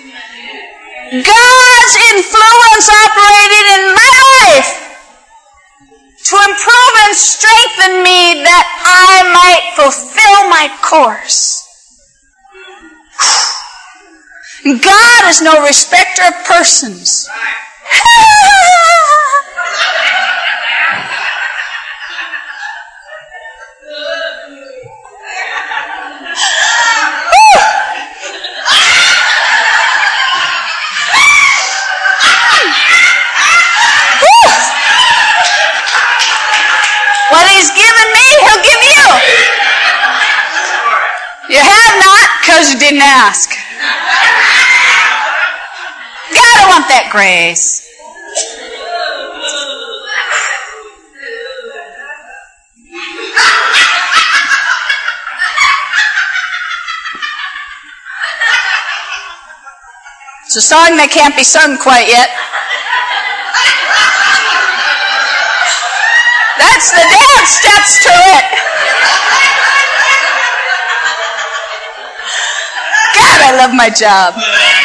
God's influence operated in my life to improve and strengthen me that I might fulfill my course. God is no respecter of persons. What He's given me, He'll give you. You have not because you didn't ask. God, I want that grace. It's a song that can't be sung quite yet. That's the dance steps to it. God, I love my job.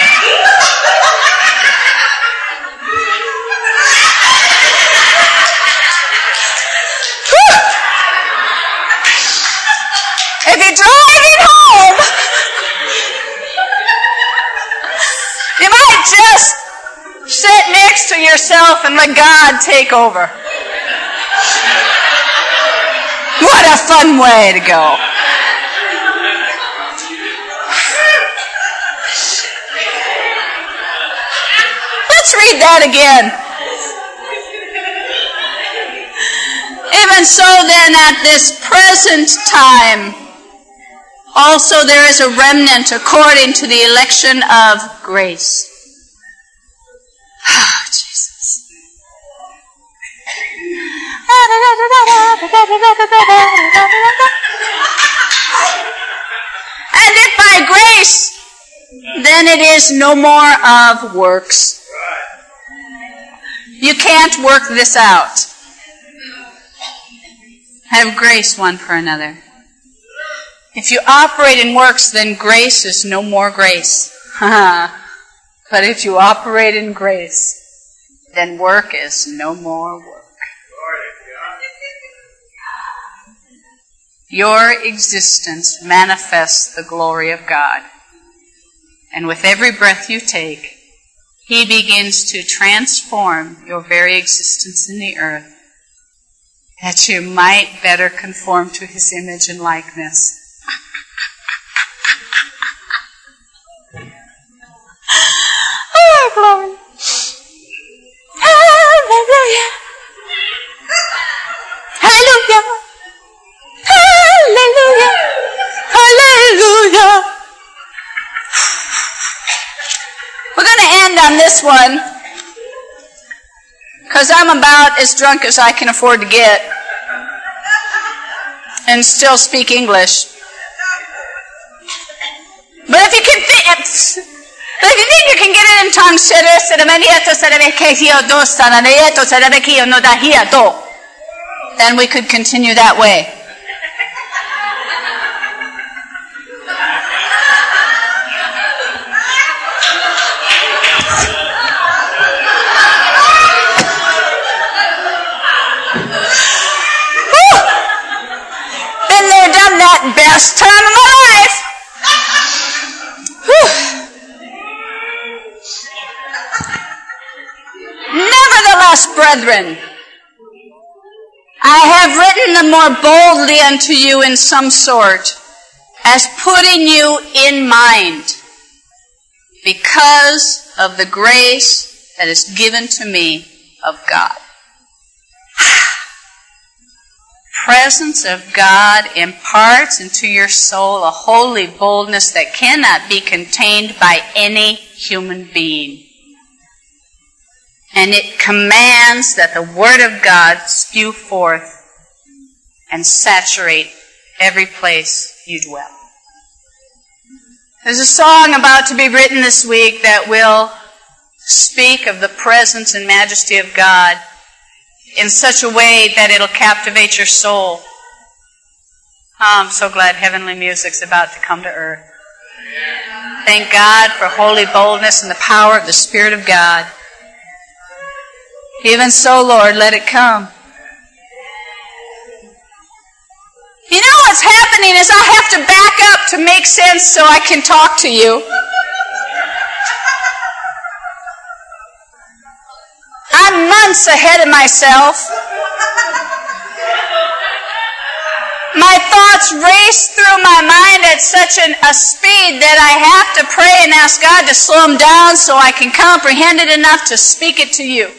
If you're driving home, you might just sit next to yourself and let God take over. What a fun way to go. Let's read that again. Even so then, at this present time, also there is a remnant according to the election of grace. Oh, Jesus. And if by grace, then it is no more of works. You can't work this out. Have grace one for another. If you operate in works, then grace is no more grace. But if you operate in grace, then work is no more work. Your existence manifests the glory of God. And with every breath you take, He begins to transform your very existence in the earth, that you might better conform to His image and likeness. Oh, glory. Hallelujah. Hallelujah. Hallelujah. Hallelujah. We're going to end on this one because I'm about as drunk as I can afford to get and still speak English. But if you can if you think you can get it in tongues, then we could continue that way. Been there, done that, best time of my life. Nevertheless, brethren, I have written them more boldly unto you in some sort, as putting you in mind, because of the grace that is given to me of God. Presence of God imparts into your soul a holy boldness that cannot be contained by any human being. And it commands that the Word of God spew forth and saturate every place you dwell. There's a song about to be written this week that will speak of the presence and majesty of God in such a way that it'll captivate your soul. Oh, I'm so glad heavenly music's about to come to earth. Thank God for holy boldness and the power of the Spirit of God. Even so, Lord, let it come. You know what's happening is I have to back up to make sense so I can talk to you. I'm months ahead of myself. My thoughts race through my mind at such a speed that I have to pray and ask God to slow them down so I can comprehend it enough to speak it to you.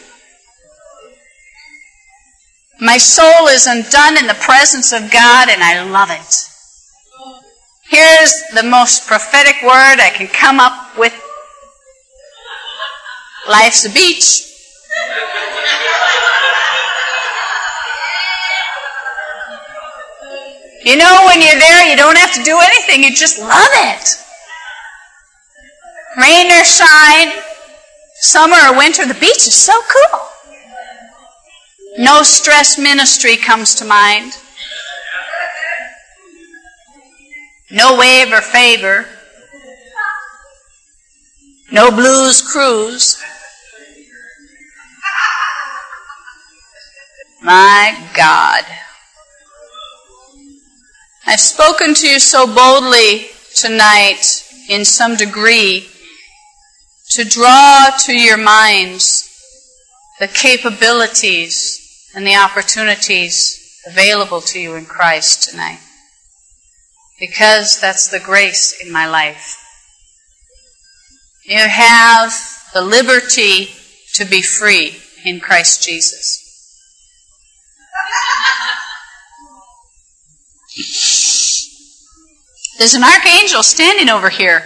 My soul is undone in the presence of God, and I love it. Here's the most prophetic word I can come up with. Life's a beach. You know, when you're there, you don't have to do anything. You just love it. Rain or shine, summer or winter, the beach is so cool. No stress ministry comes to mind. No wave or favor. No blues cruise. My God. I've spoken to you so boldly tonight, in some degree, to draw to your minds the capabilities and the opportunities available to you in Christ tonight. Because that's the grace in my life. You have the liberty to be free in Christ Jesus. There's an archangel standing over here.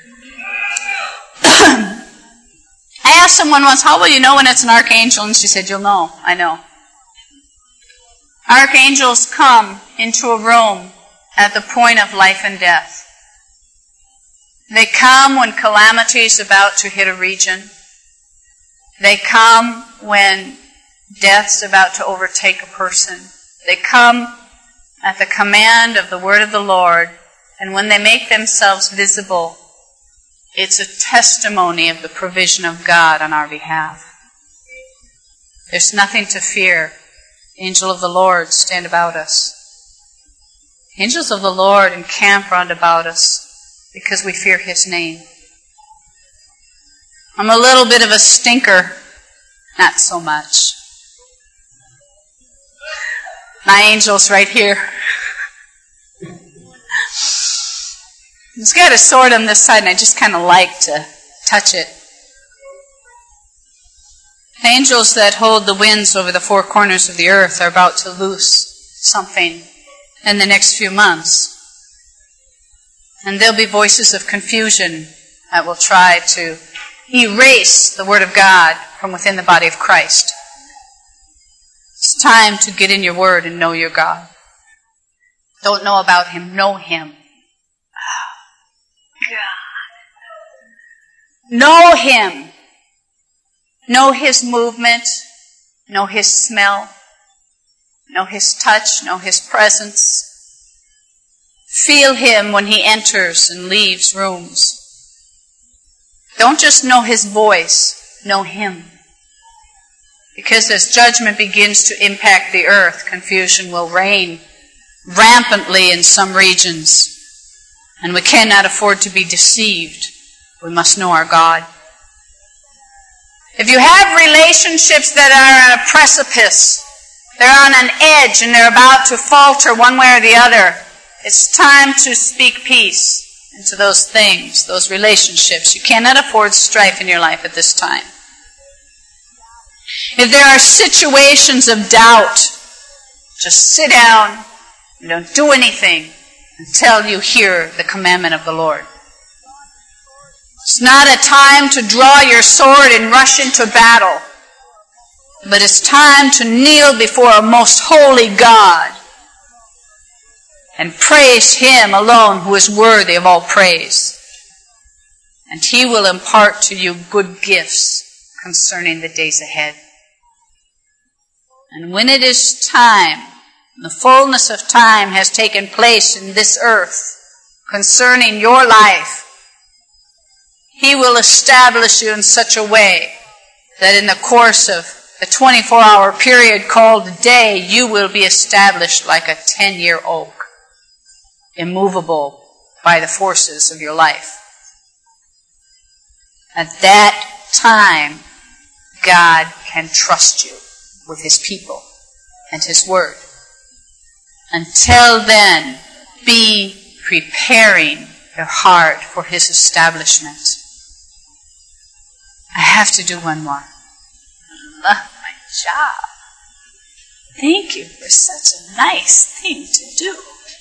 I asked someone once, how will you know when it's an archangel? And she said, you'll know. I know. Archangels come into a room at the point of life and death. They come when calamity is about to hit a region. They come when death's about to overtake a person. They come at the command of the word of the Lord, and when they make themselves visible, it's a testimony of the provision of God on our behalf. There's nothing to fear. Angel of the Lord, stand about us. Angels of the Lord encamp round about us because we fear His name. I'm a little bit of a stinker. Not so much. My angel's right here. It's got a sword on this side, and I just kind of like to touch it. The angels that hold the winds over the four corners of the earth are about to loose something in the next few months. And there'll be voices of confusion that will try to erase the Word of God from within the body of Christ. It's time to get in your Word and know your God. Don't know about Him, know Him. God. Know Him. Know His movement. Know His smell. Know His touch. Know His presence. Feel Him when He enters and leaves rooms. Don't just know His voice. Know Him. Because as judgment begins to impact the earth, confusion will reign rampantly in some regions. And we cannot afford to be deceived. We must know our God. If you have relationships that are on a precipice, they're on an edge and they're about to falter one way or the other, it's time to speak peace into those things, those relationships. You cannot afford strife in your life at this time. If there are situations of doubt, just sit down and don't do anything until you hear the commandment of the Lord. It's not a time to draw your sword and rush into battle, but it's time to kneel before a most holy God and praise Him alone who is worthy of all praise. And He will impart to you good gifts concerning the days ahead. And when it is time The fullness of time has taken place in this earth concerning your life. He will establish you in such a way that in the course of the 24-hour period called a day, you will be established like a 10-year oak, immovable by the forces of your life. At that time, God can trust you with His people and His word. Until then, be preparing your heart for His establishment. I have to do one more. I love my job. Thank you for such a nice thing to do.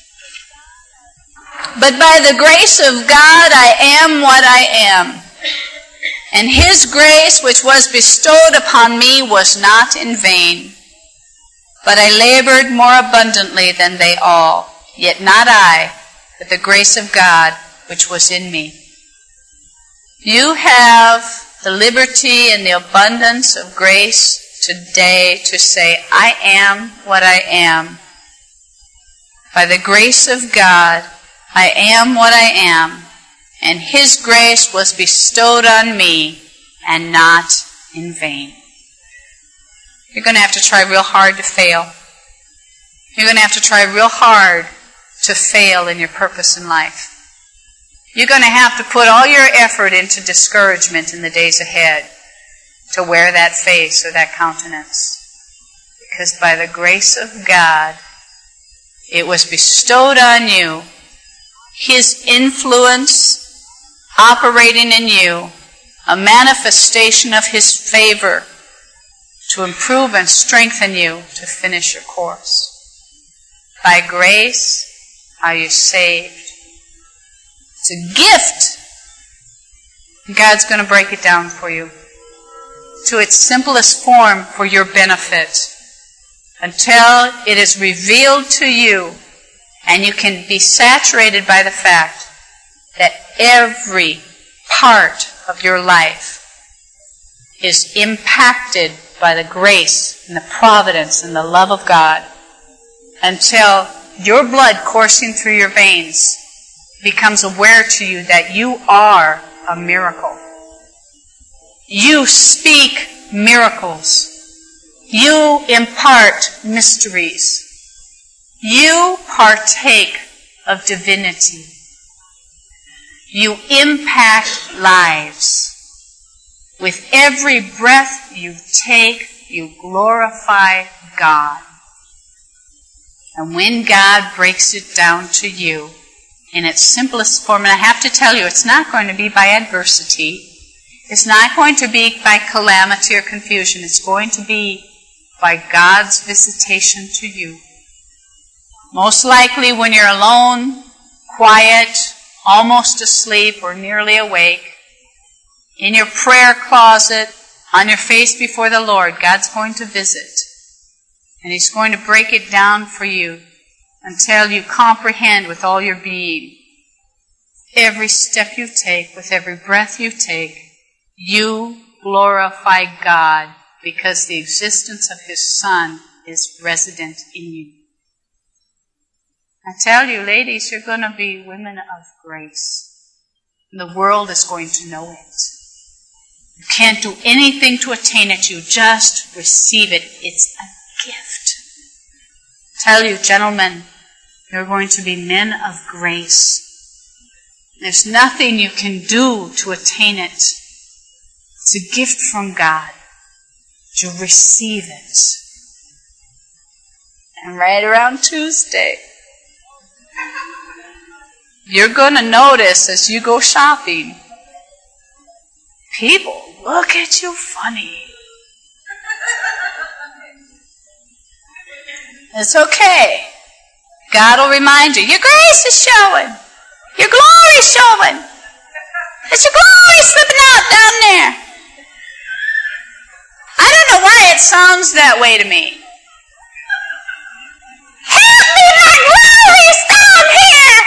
But by the grace of God, I am what I am. And His grace, which was bestowed upon me, was not in vain. But I labored more abundantly than they all. Yet not I, but the grace of God, which was in me. You have the liberty and the abundance of grace today to say, I am what I am. By the grace of God, I am what I am, and His grace was bestowed on me, and not in vain. You're going to have to try real hard to fail. You're going to have to try real hard to fail in your purpose in life. You're going to have to put all your effort into discouragement in the days ahead to wear that face or that countenance. Because by the grace of God, it was bestowed on you, His influence operating in you, a manifestation of His favor to improve and strengthen you to finish your course. By grace are you saved. It's a gift. God's going to break it down for you to its simplest form for your benefit until it is revealed to you and you can be saturated by the fact that every part of your life is impacted by the grace and the providence and the love of God until your blood coursing through your veins becomes aware to you that you are a miracle. You speak miracles. You impart mysteries. You partake of divinity. You impact lives. With every breath you take, you glorify God. And when God breaks it down to you in its simplest form, and I have to tell you, it's not going to be by adversity. It's not going to be by calamity or confusion. It's going to be by God's visitation to you. Most likely when you're alone, quiet, almost asleep or nearly awake, in your prayer closet, on your face before the Lord, God's going to visit. And He's going to break it down for you until you comprehend with all your being. Every step you take, with every breath you take, you glorify God because the existence of His Son is resident in you. I tell you, ladies, you're going to be women of grace. And the world is going to know it. You can't do anything to attain it. You just receive it. It's a gift. I tell you, gentlemen, you're going to be men of grace. There's nothing you can do to attain it. It's a gift from God. You receive it. And right around Tuesday, you're going to notice as you go shopping, people look at you funny. It's okay. God will remind you, your grace is showing. Your glory is showing. There's your glory slipping out down there. I don't know why it sounds that way to me. Help me, my glory's down here.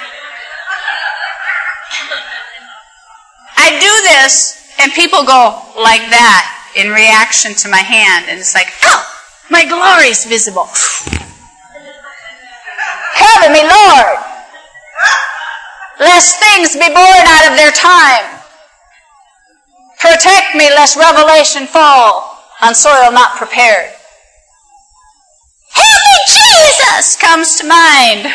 I do this, and people go like that in reaction to my hand, and it's like, oh, my glory's visible. cover me, Lord, lest things be born out of their time. Protect me, lest revelation fall on soil not prepared. Help me, Jesus, comes to mind.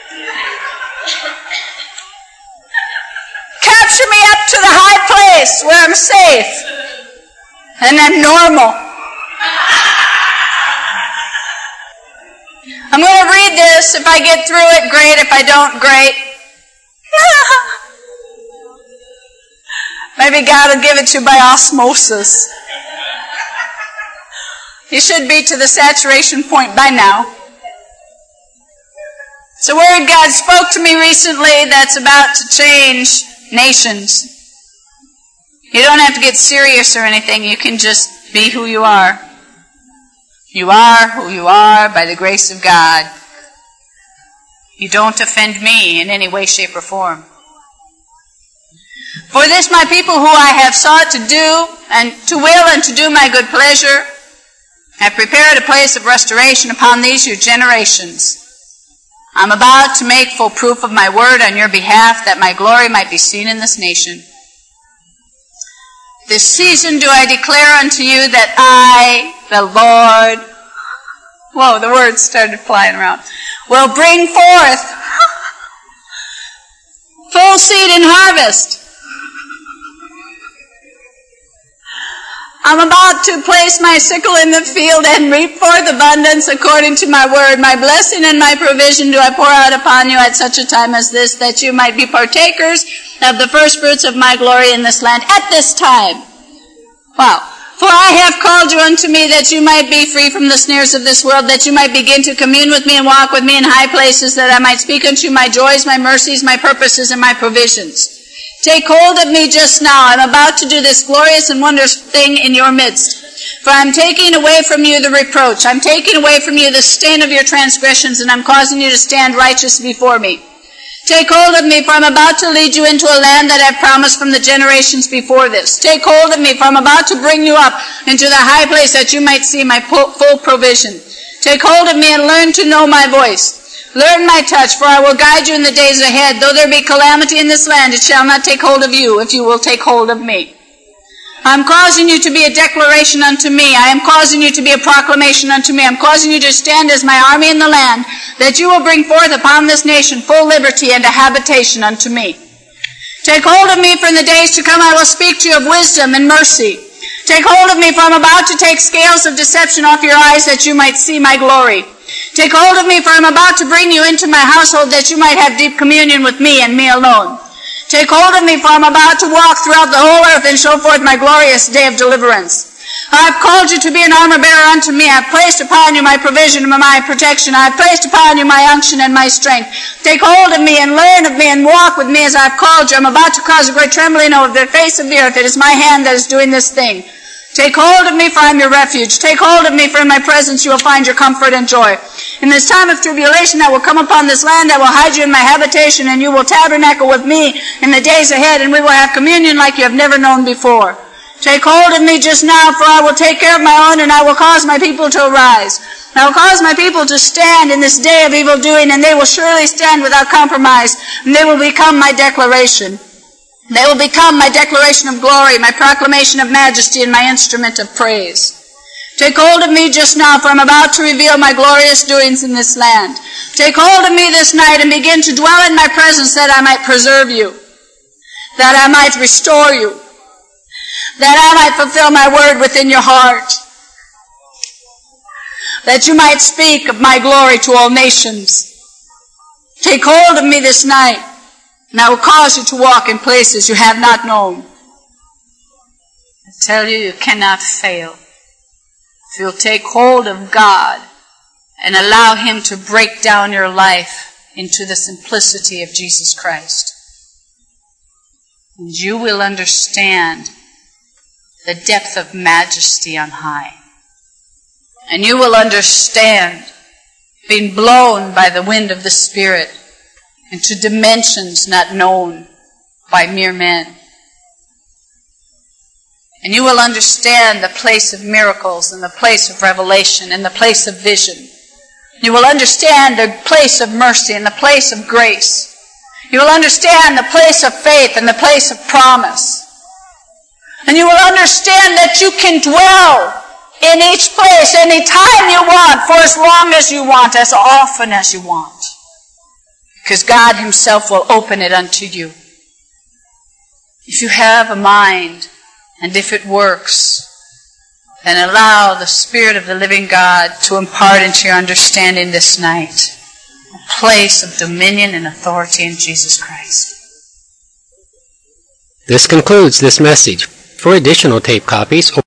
Capture me up to the high place where I'm safe and I'm normal. I'm going to read this. If I get through it, great. If I don't, great. Maybe God will give it to you by osmosis. You should be to the saturation point by now. It's a word God spoke to me recently that's about to change nations. You don't have to get serious or anything. You can just be who you are. You are who you are by the grace of God. You don't offend me in any way, shape, or form. For this my people who I have sought to do, and to will and to do my good pleasure, have prepared a place of restoration upon these your generations. I'm about to make full proof of my word on your behalf, that my glory might be seen in this nation. This season do I declare unto you that I, the Lord, whoa, the words started flying around, will bring forth full seed and harvest. I'm about to place my sickle in the field and reap forth abundance according to my word. My blessing and my provision do I pour out upon you at such a time as this, that you might be partakers of the first fruits of my glory in this land at this time. Wow. For I have called you unto me that you might be free from the snares of this world, that you might begin to commune with me and walk with me in high places, that I might speak unto you my joys, my mercies, my purposes, and my provisions. Take hold of me just now. I'm about to do this glorious and wondrous thing in your midst. For I'm taking away from you the reproach. I'm taking away from you the stain of your transgressions, and I'm causing you to stand righteous before me. Take hold of me, for I'm about to lead you into a land that I've promised from the generations before this. Take hold of me, for I'm about to bring you up into the high place that you might see my full provision. Take hold of me and learn to know my voice. Learn my touch, for I will guide you in the days ahead. Though there be calamity in this land, it shall not take hold of you, if you will take hold of me. I'm causing you to be a declaration unto me. I am causing you to be a proclamation unto me. I'm causing you to stand as my army in the land, that you will bring forth upon this nation full liberty and a habitation unto me. Take hold of me, for in the days to come I will speak to you of wisdom and mercy. Take hold of me, for I'm about to take scales of deception off your eyes, that you might see my glory. Take hold of me, for I'm about to bring you into my household, that you might have deep communion with me and me alone. Take hold of me, for I'm about to walk throughout the whole earth and show forth my glorious day of deliverance. I've called you to be an armor bearer unto me. I've placed upon you my provision and my protection. I've placed upon you my unction and my strength. Take hold of me and learn of me and walk with me as I've called you. I'm about to cause a great trembling over the face of the earth. It is my hand that is doing this thing. Take hold of me, for I am your refuge. Take hold of me, for in my presence you will find your comfort and joy. In this time of tribulation that will come upon this land, I will hide you in my habitation, and you will tabernacle with me in the days ahead, and we will have communion like you have never known before. Take hold of me just now, for I will take care of my own, and I will cause my people to arise. I will cause my people to stand in this day of evil doing, and they will surely stand without compromise, and they will become my declaration. They will become my declaration of glory, my proclamation of majesty, and my instrument of praise. Take hold of me just now, for I'm about to reveal my glorious doings in this land. Take hold of me this night and begin to dwell in my presence, that I might preserve you, that I might restore you, that I might fulfill my word within your heart, that you might speak of my glory to all nations. Take hold of me this night, and I will cause you to walk in places you have not known. I tell you, you cannot fail if you'll take hold of God and allow Him to break down your life into the simplicity of Jesus Christ. And you will understand the depth of majesty on high. And you will understand being blown by the wind of the Spirit into dimensions not known by mere men. And you will understand the place of miracles and the place of revelation and the place of vision You will understand the place of mercy and the place of grace. You will understand the place of faith and the place of promise. And you will understand that you can dwell in each place any time you want, for as long as you want, as often as you want. Because God himself will open it unto you. If you have a mind, and if it works, then allow the Spirit of the living God to impart into your understanding this night a place of dominion and authority in Jesus Christ. This concludes this message. For additional tape copies